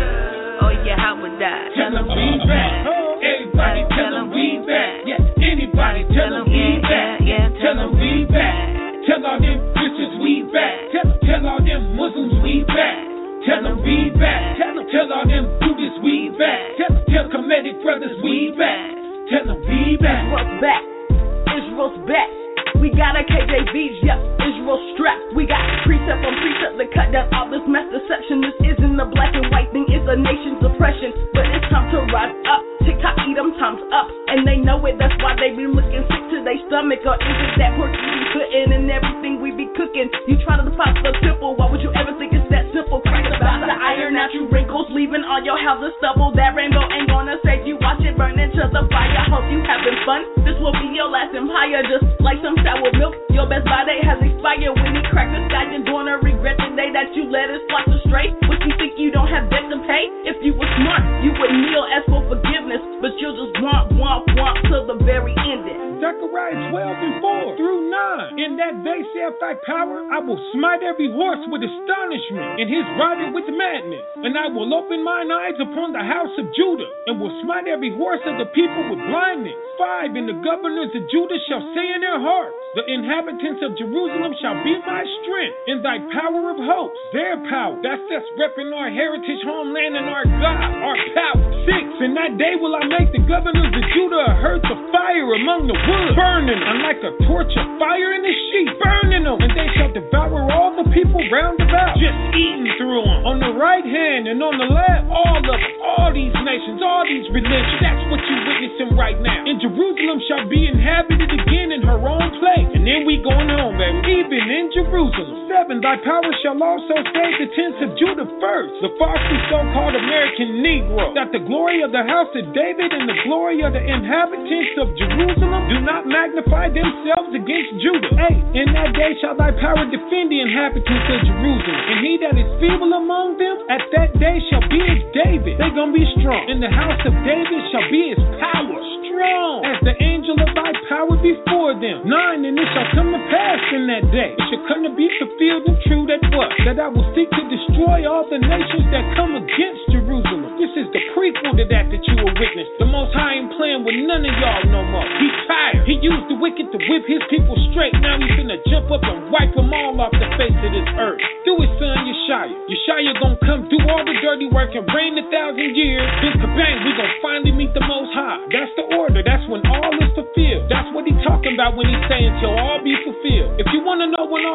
Oh yeah, how would I? Tell them we back. Everybody tell them we back. Yes, anybody tell them we back. Tell them we back. Tell all them Christians we back. Tell, tell all them Muslims we back. Tell them we back. Tell, tell all them Buddhists we back. Tell, tell Kemetic brothers we back. Tell them we back. Israel's back. Israel's back. We got a K J V, yep, Israel strapped. We got precept on precept to cut down all this mass deception. This isn't a black and white thing, it's a nation's oppression. But it's time to rise up, TikTok eat them times up. And they know it, that's why they be looking sick to their stomach. Or is it that pork you be putting in everything we be cooking? You try to defy the temple, why would you ever think it's that simple? Crack about the iron out you wrinkles, leaving all your houses stubble. That rainbow ain't gonna save you, watch it burn into the fire. Hope you having fun, this will be your last empire. Just like some sour milk, your best buy date has expired. When he cracked the sky, you're gonna regret the day that you let us fly astray. What you think you don't have debt to pay? If you were smart, you would kneel, ask for forgiveness, but you'll just womp, womp, womp till the very ending. Zechariah twelve and four through nine. In that day saith thy power, I will smite every horse with astonishment, and his rider with madness. And I will open mine eyes upon the house of Judah, and will smite every horse of the people with blindness. Five, and the governors of Judah shall say in their hearts, the inhabitants of Jerusalem shall be my strength, and thy power of hosts, their power. That's us repping our heritage, homeland, and our God, our power. Six, in that day will I make the governors of Judah a hearth of fire among the wood, burning them like a torch of fire in the sheet, burning them, and they shall devour all the people round about, just eating through them. On the right hand and on the left, all of them, all these nations, all these religions. That's what you're witnessing right now. And Jerusalem shall be inhabited again in her own place. And then we going home, baby. Even in Jerusalem. Seven, thy power shall also save the tents of Judah first, the falsely so-called American Negro, that the glory of the house of David and the glory of the inhabitants of Jerusalem do not magnify themselves against Judah. Eight, in that day shall thy power defend the inhabitants of Jerusalem, and he that is feeble among them at that day shall be as David. They gonna be strong, and the house of David shall be his power, strong as the angel of thy power before them. Nine, and it shall come to pass in that day, it shall come to be fulfilled and true that what? That I will seek to destroy all the nations that come against Jerusalem. This is the prequel to that that you will witness. The Most High ain't playing with none of y'all no more. He tired. He used the wicked to whip his people straight. Now he's finna jump up and wipe them all off the face of this earth. Do his son Yeshaya. Yeshaya gonna come do all the dirty work and reign a thousand years. Then kabang, we gonna finally meet the Most High. That's the order. That's when all is fulfilled. That's what he talking about when he's saying till all be fulfilled. If you wanna know when all is fulfilled,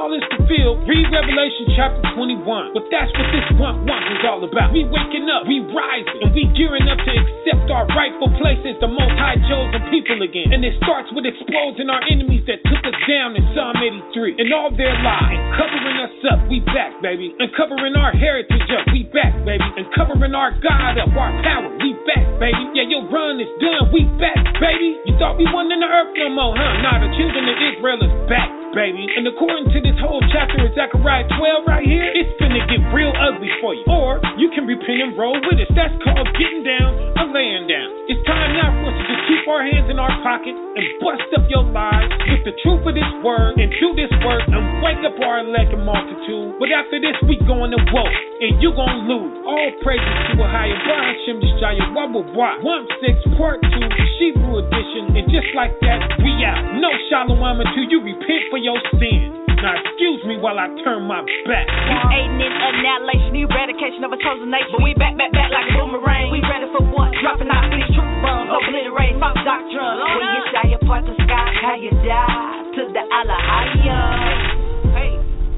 feel, read Revelation chapter twenty-one. But that's what this one one is all about. We waking up, we rising, and we gearing up to accept our rightful place as the most high chosen people again. And it starts with exposing our enemies that took us down in Psalm eighty-three and all their lies. And covering us up, we back, baby. And covering our heritage up, we back, baby. And covering our God up, our power, we back, baby. Yeah, your run is done, we back, baby. You thought we wasn't in the earth no more, huh? Nah, the children of Israel is back, baby. And according to this whole chapter of Zechariah twelve right here, it's finna get real ugly for you. Or you can repent and roll with us. That's called getting down or laying down. It's time now for us to just keep our hands in our pocket and bust up your lives with the truth of this word and do this work and wake up our elect multitude. But after this, we going to woke and you gonna lose. All praises to a higher Bahashim Shaya Wabwa one six part two Hebrew edition. And just like that, we out. No shalom until you repent for your sins. Now excuse me while I turn my back. We aiding in annihilation, eradication of a chosen nation. But we back, back, back like a boomerang. We ready for what? Dropping out these truth bombs, obliterate false doctrine. When you shy apart the sky, how you die to the Allah higher. Hey.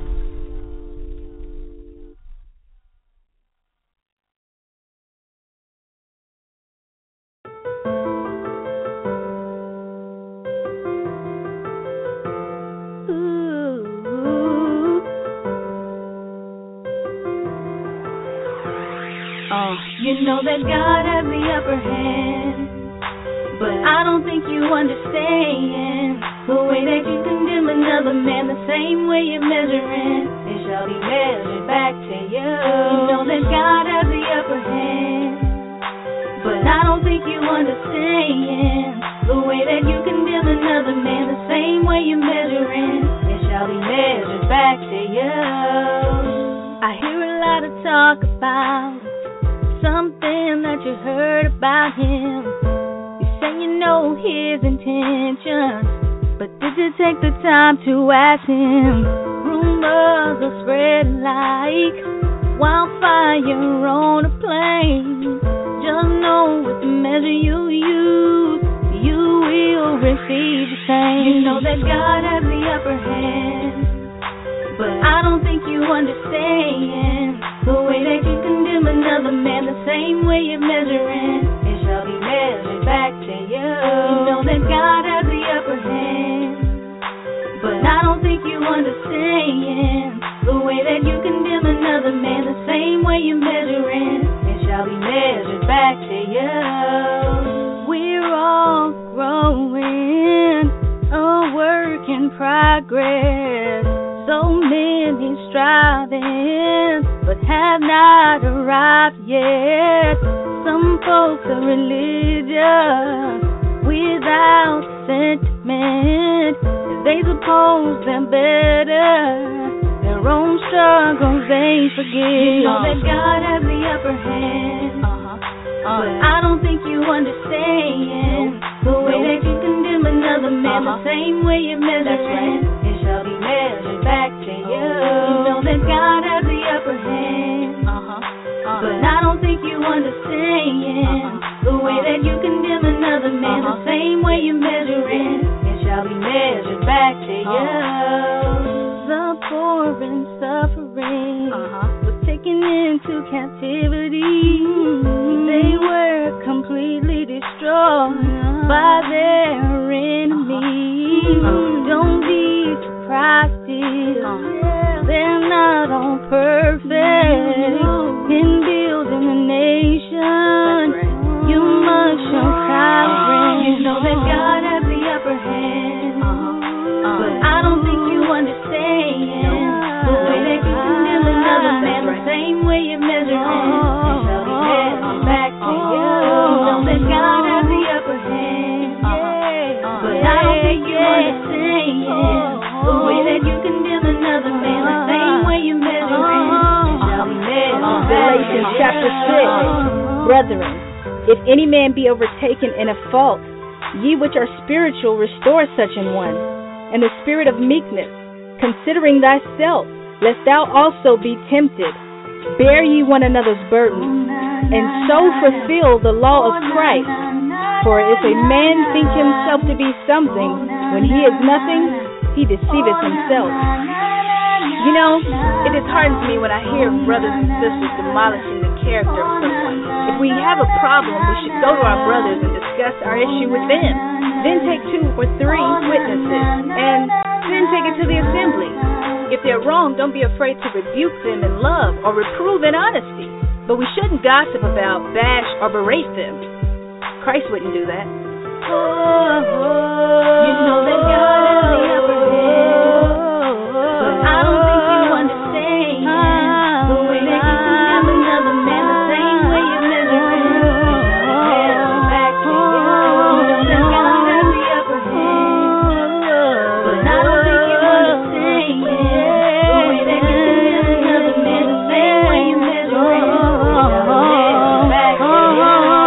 You know that God has the upper hand, but I don't think you understand the way that you condemn another man the same way you're measuring. It shall be measured back to you. You know that God has the upper hand, but I don't think you understand the way that you condemn another man the same way you're measuring. It shall be measured back to you. I hear a lot of talk about something that you heard about him. You say you know his intentions, but did you take the time to ask him? Rumors are spreading like wildfire on a plane. Just know with the measure you use, you will receive the same. You know that God has the upper hand, but I don't think you understand the way that you condemn another man the same way you're measuring. It shall be measured back to you. You know that God has the upper hand, but I don't think you understand the way that you condemn another man the same way you're measuring. It shall be measured back to you. We're all growing, a work in progress. So many striving, but have not arrived yet. Some folks are religious without sentiment. They suppose they're better. Their own struggles they forget. You know that God has the upper hand, uh-huh. Uh-huh. But I don't think you understand the way that you condemn another man uh-huh. the same way you're measuring. It shall be measured back to you. You know that God has the upper hand, uh-huh. Uh-huh. But I don't think you understand uh-huh. the way that you condemn another man uh-huh. the same way you're measuring. It shall be measured back to you. Uh-huh. The poor and suffering uh-huh. was taken into captivity. Mm-hmm. They were completely destroyed uh-huh. by their enemies. Uh-huh. Don't be surprised still. Uh-huh. They're not all perfect uh-huh. in building a nation. Right. You must show tolerance. You know that God has the upper hand, uh-huh. Uh-huh. But I don't think you understand the way that you condemn another man the same way you're measuring. It shall be measured back to you. You know that God has the upper hand, but I don't think you understand the way that you condemn another man the same way you're measuring. It shall be measured back to you. Galatians chapter six. Brethren, if any man be overtaken in a fault, ye which are spiritual restore such an one, and the spirit of meekness, considering thyself, lest thou also be tempted. Bear ye one another's burden, and so fulfill the law of Christ. For if a man think himself to be something, when he is nothing, he deceiveth himself. You know, it disheartens me when I hear brothers and sisters demolishing the character of someone. If we have a problem, we should go to our brothers and discuss our issue with them. Then take two or three witnesses, and then take it to the assembly. If they're wrong, don't be afraid to rebuke them in love or reprove in honesty. But we shouldn't gossip about, bash, or berate them. Christ wouldn't do that. You know that God has the upper hand, but I don't think you understand the way that you condemn another man the same way you measure him. Back to you. You know that God has the upper hand, but I don't think you understand the way that you condemn another man the same way you measure him. Back to you.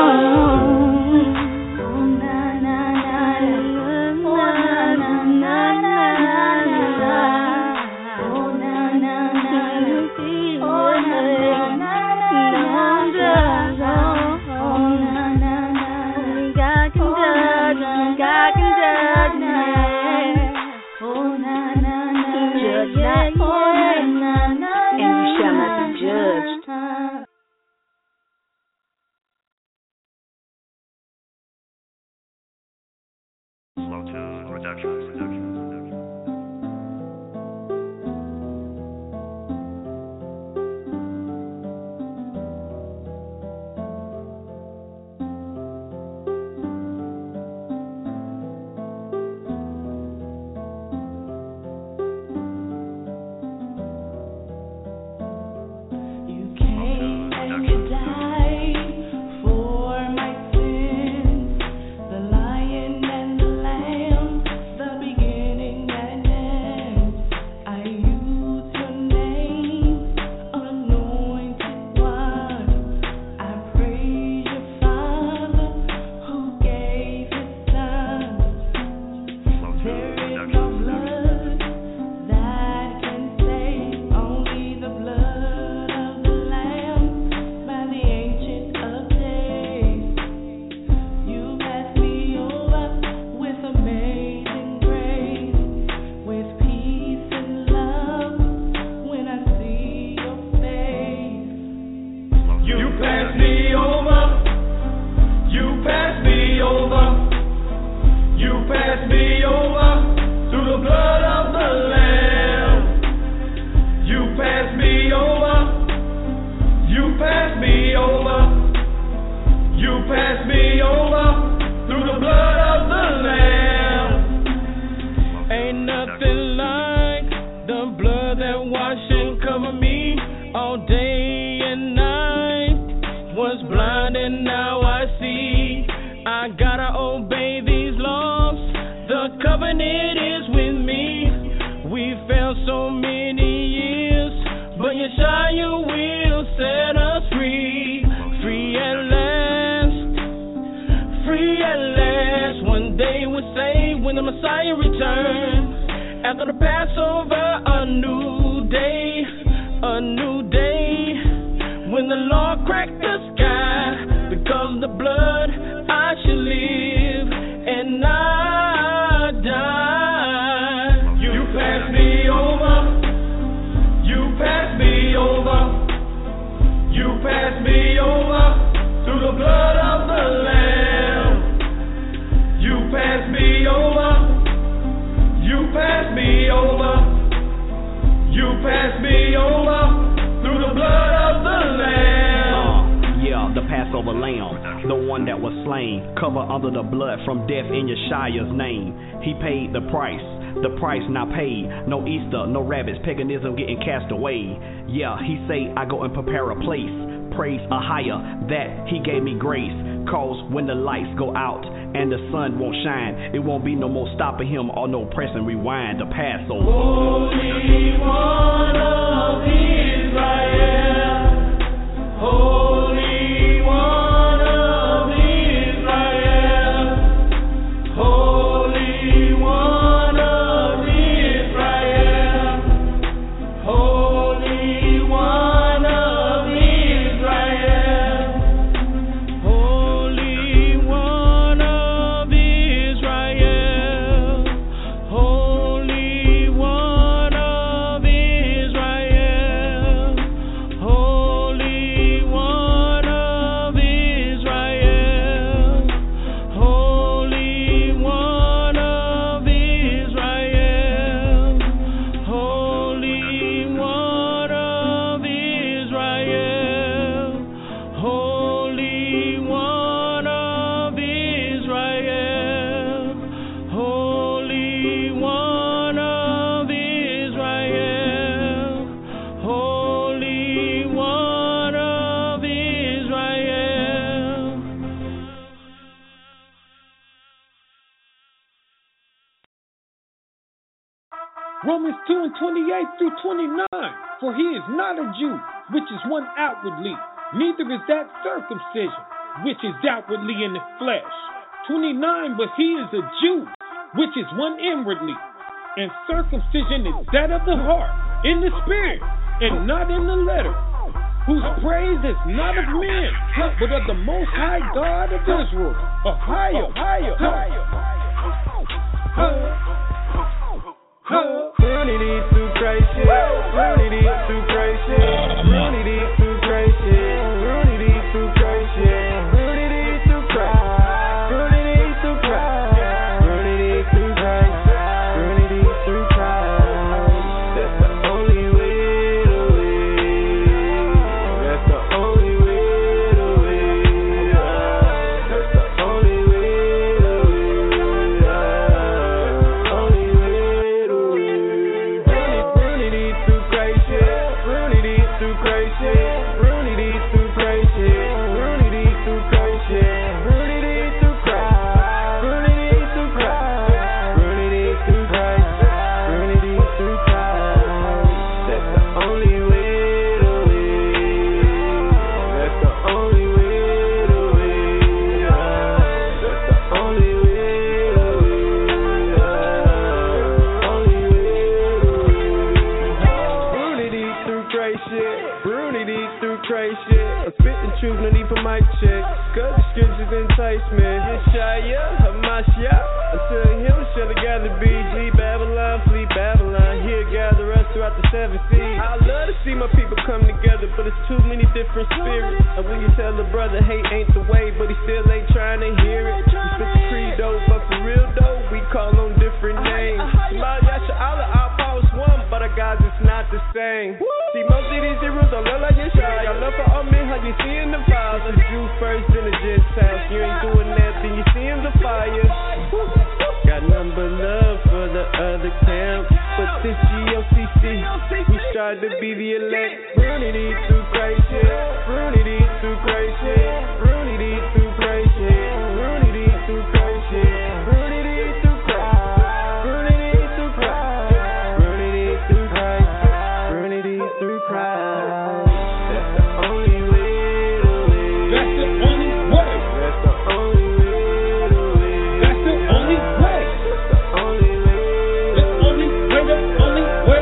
Paganism getting cast away. Yeah, he say I go and prepare a place. Praise a higher that he gave me grace. Cause when the lights go out and the sun won't shine, it won't be no more stopping him or no pressing rewind the Passover. Holy One of Israel, Holy One of Israel, Holy One of Israel, Holy One of Israel, Holy One of Israel, Holy One of Israel. Romans two and twenty-eight through twenty-nine. For he is not a Jew, which is one outwardly, neither is that circumcision, which is outwardly in the flesh. twenty-nine. But he is a Jew, which is one inwardly, and circumcision is that of the heart, in the spirit, and not in the letter, whose praise is not of men, but of the Most High God of Israel. Ohio, Ohio, Ohio. Unity through Christ, unity through Christ, unity through Christ, unity through Christ, unity through Christ, unity through Christ, unity through Christ, unity through Christ. That's the only way to win. That's the only way to win. That's the only way to win. Only way to win. Unity through Christ, unity through Christ, unity through Christ, unity through Christ, unity through Christ, unity through Christ, unity through Christ, unity through Christ. That's the only way to win. That's the only way to win. That's the only way to win. Only way to win. Unity through Christ, unity through Christ. I'm spitting truth, no need for mic check. Cause the scriptures entice me. Yeshaya, Hamashiach. Until him shall the gather be. Flee Babylon, flee Babylon. Here gather us throughout the seven seas. I love to see my people come together, but it's too many different spirits. And when you tell a brother hate ain't the way, but he still ain't trying to hear it. We spit the credo, but for real though, we call on different names. Somebody Yasha Allah, our power's one, but our guys it's not the same. See, most of these heroes don't look like Yeshua. Y'all love for all men, how you seeing the Father. Jew first, then the Gentiles. You ain't doing that, then you seeing the fire. Got nothing but love for the other camp, but this G O C C, we strive to be the elect. Unity through Christ, unity through Christ, unity through Christ, unity through Christ, unity through Christ, unity through Christ, unity through Christ, unity through Christ. That's the only way to win. That's the only way. That's the only way to win. That's the only way. That's the only way. The only way, the only way.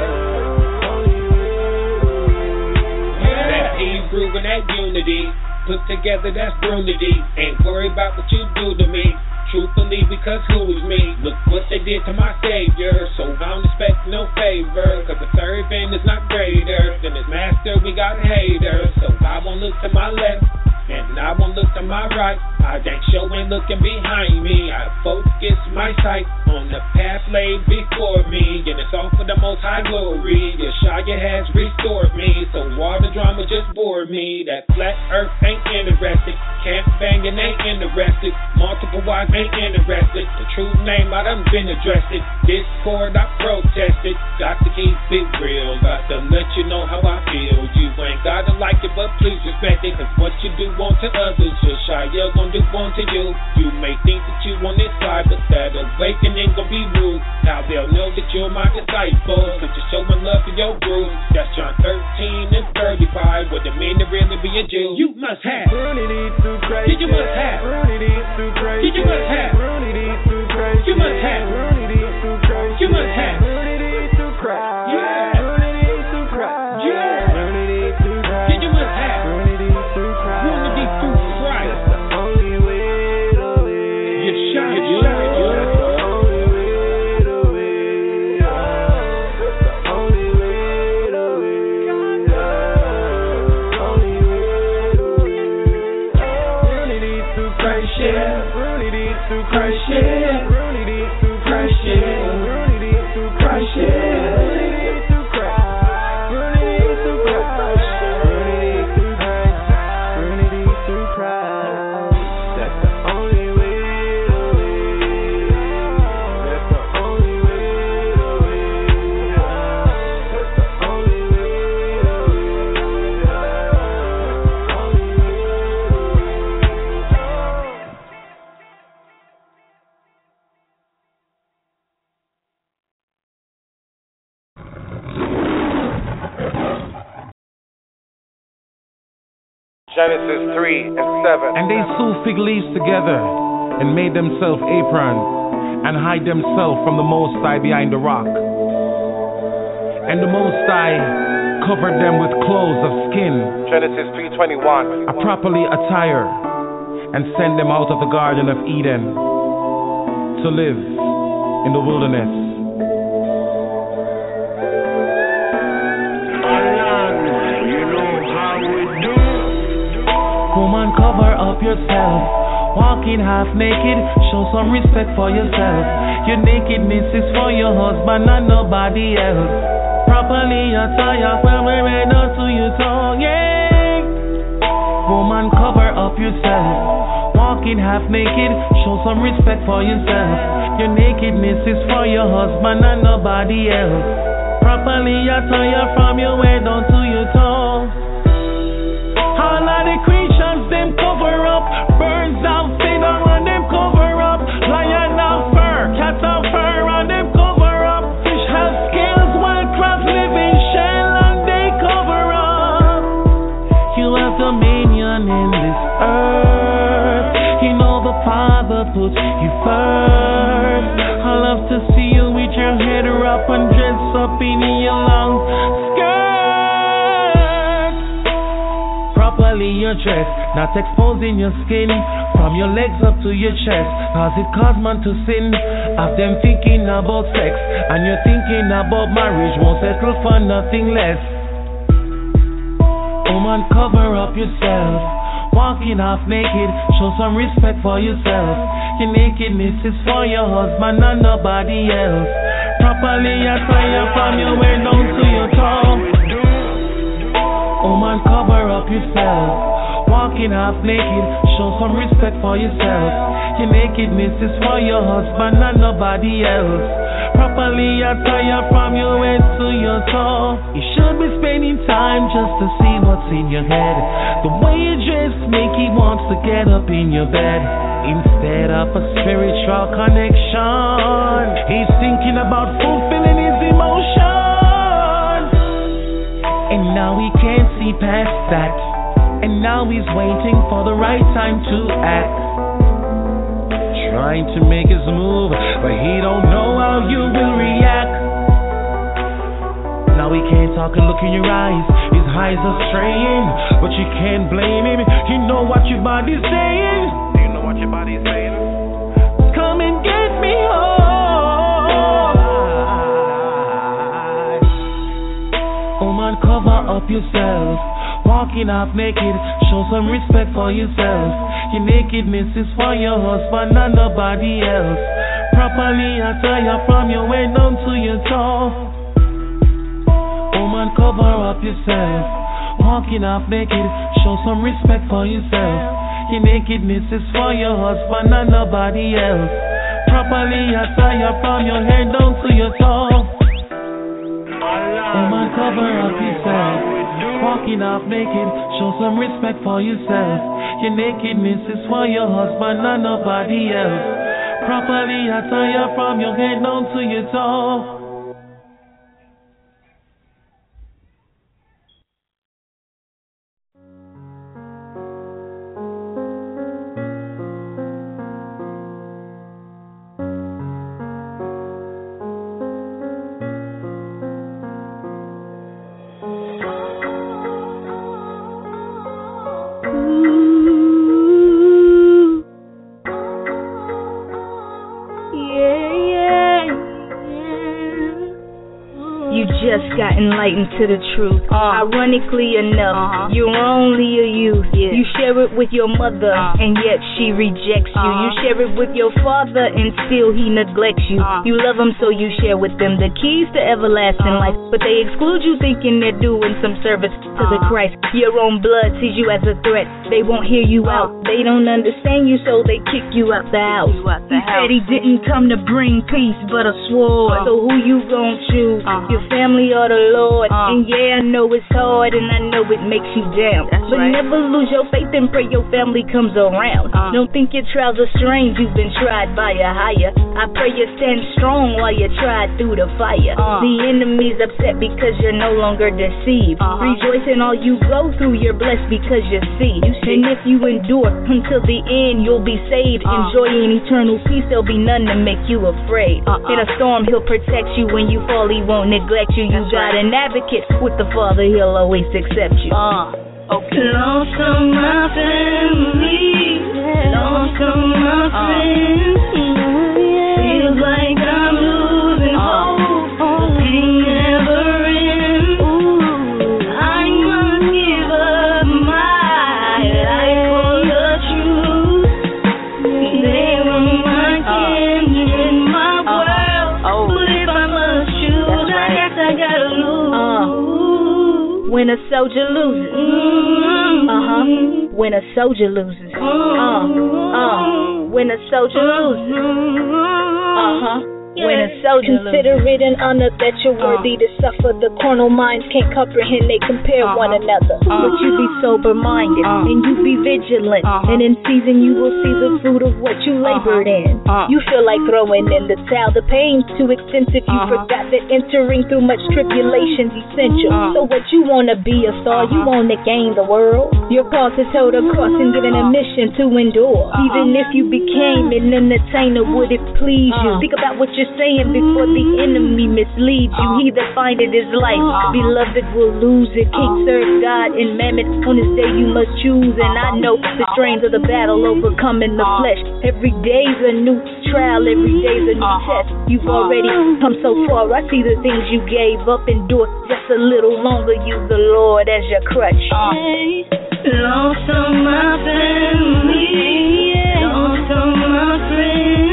That Hebrew and that unity put together, that's brunity. Ain't worry about what you do to me. Truthfully, because who is me? Look what they did to my Savior. So I don't expect no favor. Cause the servant is not greater than his master. We got haters. So I won't look to my left, and I won't look to my right. I ain't show ain't looking behind me. I focus my sight on the path laid before me, and it's all for the Most High glory. Yeshua has restored me, so all the drama just bored me. That flat earth ain't interested, camp banging ain't interested, multiple wives ain't interested. The true name I done been addressed it. Discord I protested. Got to keep it real, got to let you know how I feel. You ain't gotta like it, but please respect it, cause what you do unto others, Yeshua gon' do unto you. You may think that you on this side, but that awakening gon' be rude. Now they'll know that you're my disciple, cause you're showing love for your group. That's John thirteen and thirty-five, what it mean to really be a Jew. You must have unity through Christ. You must have unity through Christ. You must have unity through Christ. You must have unity through Christ. You must have unity through Christ. Yeah. Unity through Christ. Yeah. Unity through Christ. You must have unity through Christ. unity through Christ. That's the only way to win. Yeshua, That's Yeshua. the only way to win. That's the only way to win. Only way to win. Unity through Christ, yeah. Unity through Christ, yeah. Unity through Christ, yeah. Unity through Christ, yeah. Unity through Christ. Unity through Christ. Unity through Christ. Unity through Christ. That's the only way to win. That's the only way to win. That's the only way to win. Only way to win. Genesis three and seven. And they sewed fig leaves together and made themselves aprons and hide themselves from the Most High behind the rock. And the Most High covered them with clothes of skin, Genesis three twenty-one. a properly attire, and sent them out of the Garden of Eden to live in the wilderness. Woman, cover up yourself. Walking half naked, show some respect for yourself. Your nakedness is for your husband and nobody else. Properly attire when we're ready to your tongue, yeah. Woman, cover up yourself. Walking half naked, show some respect for yourself. Your nakedness is for your husband and nobody else. Properly attire from your head down to your toe. All of the creatures, them cover up. Birds have feather and them cover up. Lion have fur, cat have fur and them cover up. Fish have scales, wild crabs live in shell and they cover up. You have dominion in this earth. You know the Father put you first. I love to see you with your head up and dress up in your long skirt. Properly your dress, not exposing your skin from your legs up to your chest, cause it cause man to sin. Have them thinking about sex and you're thinking about marriage, won't settle for nothing less. Woman, cover up yourself. Walking half naked, show some respect for yourself. Your nakedness is for your husband and nobody else. Properly attire from your head down to your toe. Woman, cover up yourself. Walking half naked, show some respect for yourself. Your nakedness is for your husband and nobody else. Properly attire from your head to your toe. You should be spending time just to see what's in your head. The way you dress make he wants to get up in your bed. Instead of a spiritual connection, he's thinking about fulfilling his emotion. And now he can't see past that. And now he's waiting for the right time to act. Trying to make his move, but he don't know how you will react. Now he can't talk and look in your eyes. His eyes are straying, but you can't blame him. You know what your body's saying. Do you know what your body's saying? Come and get me home. Woman, cover up yourself. Walking half naked, show some respect for yourself. Your nakedness is for your husband and nobody else. Properly attire from your head down to your toe. Woman, cover up yourself. Walking half naked, show some respect for yourself. Your nakedness is for your husband and nobody else. Properly attire from your head down to your toe. Woman, cover up yourself. Walking half naked, show some respect for yourself. Your nakedness is for your husband and nobody else. Properly attire from your head down to your toe. Just got enlightened to the truth. Uh, Ironically enough, uh-huh. You're only a youth. Yeah. You share it with your mother, uh, and yet she rejects you. Uh-huh. You share it with your father, and still he neglects you. Uh-huh. You love him, so you share with them the keys to everlasting uh-huh. life. But they exclude you, thinking they're doing some service to uh-huh. the Christ. Your own blood sees you as a threat. They won't hear you uh-huh. out. They don't understand you, so they kick you out the house. You out the he house. Said he didn't come to bring peace, but a sword. Uh-huh. So who you gonna choose? Uh-huh. Your family or the Lord. Uh. And yeah, I know it's hard and I know it makes you down. That's but right. never lose your faith and pray your family comes around. Uh. Don't think your trials are strange, you've been tried by a higher. I pray you stand strong while you're tried through the fire. Uh. The enemy's upset because you're no longer deceived. Uh-huh. Rejoice in all you go through, you're blessed because you see. You see. And if you endure until the end, you'll be saved. Uh. Enjoy an eternal peace, there'll be none to make you afraid. Uh-uh. In a storm, he'll protect you. When you fall, he won't neglect you. You That's got right. an advocate with the Father, he'll always accept you. Uh, okay. Lost of my family, lost of my Uh. friends. Feels like I'm losing hope. The pain never ends. I must give up my life for the truth. They were my kin in my world, Oh. but if I must choose, That's I right. guess I gotta lose. When a soldier loses, uh-huh. When a soldier loses, uh, uh. When a soldier loses, uh-huh. When a soldier Consider loses. it an honor that you're worthy to suffer. The carnal minds can't comprehend, they compare Uh-huh. one another. Uh. But you be sober-minded, Uh. and you be vigilant, Uh-huh. and in season you will see the fruit of what you labored in. Uh. You feel like throwing in the towel, the pain's too extensive, you Uh-huh. forgot that entering through much tribulation's essential. Uh. So what you wanna be a star, you Uh-huh. wanna gain the world. Your cause is held across and given a mission to endure. Uh-huh. Even if you became an entertainer, would it please you? Uh. Think about what you're saying before the enemy misleads you. Uh. He that findeth his life, Uh. beloved will lose it. Can't Uh. serve God and mammon. On this day you must choose. And I know the strains of the battle overcoming the Uh. flesh. Every day's a new trial, every day's a new Uh-huh. test. You've Uh. already come so far. I see the things you gave up. Endure just a little longer. Use the Lord as your crutch. Uh. Lost of my family, lost of my friends.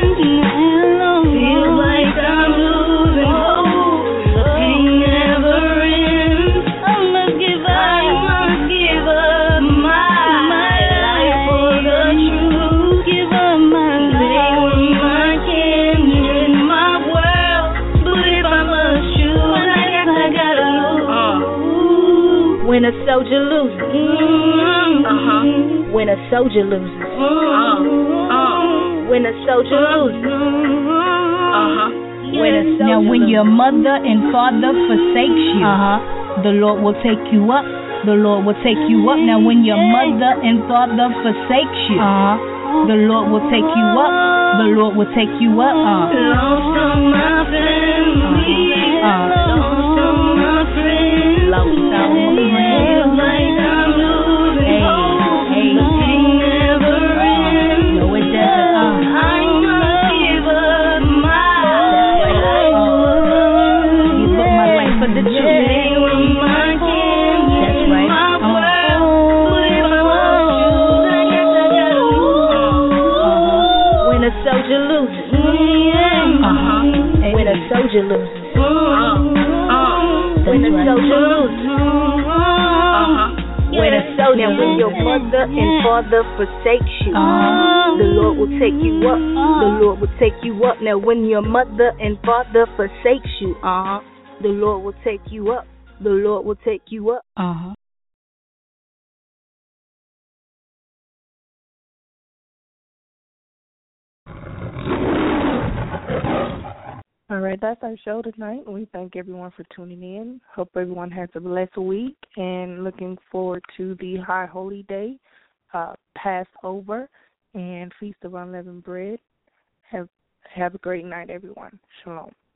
Feels like I'm losing hope. The pain never ends. I must give up. I must give up my, my life for the truth. Give up my life. They were my kin in my world, but if I must choose, I guess I gotta lose. When a soldier loses, Uh-huh. when a soldier loses, Uh. Uh. when a soldier loses, Uh-huh. when a soldier Now when loses. your mother and father forsakes you, Uh-huh. the Lord will take you up. The Lord will take you up. Now when your mother and father forsakes you, Uh-huh. the Lord will take you up. The Lord will take you up. Uh. Lost of my family, Uh. lost of my friends. Lost of my friends. Feels like I'm losing Hey, hope. hey. The pain never ends. No, it doesn't. Uh. I must give up my life. Give up my life for the truth. They were my kin That's in right. my Uh. world, but if I must choose, I guess I gotta lose. When a soldier loses, Uh-huh. Hey. when a soldier loses, Uh. when a right. soldier loses, Uh-huh. when a soldier, now when your mother and father forsakes you, Uh-huh. the Lord will take you up. The Lord will take you up. Now when your mother and father forsakes you, Uh-huh. the Lord will take you up. The Lord will take you up. Uh-huh. All right, that's our show tonight. We thank everyone for tuning in. Hope everyone has a blessed week and looking forward to the High Holy Day, uh, Passover, and Feast of Unleavened Bread. Have have a great night, everyone. Shalom.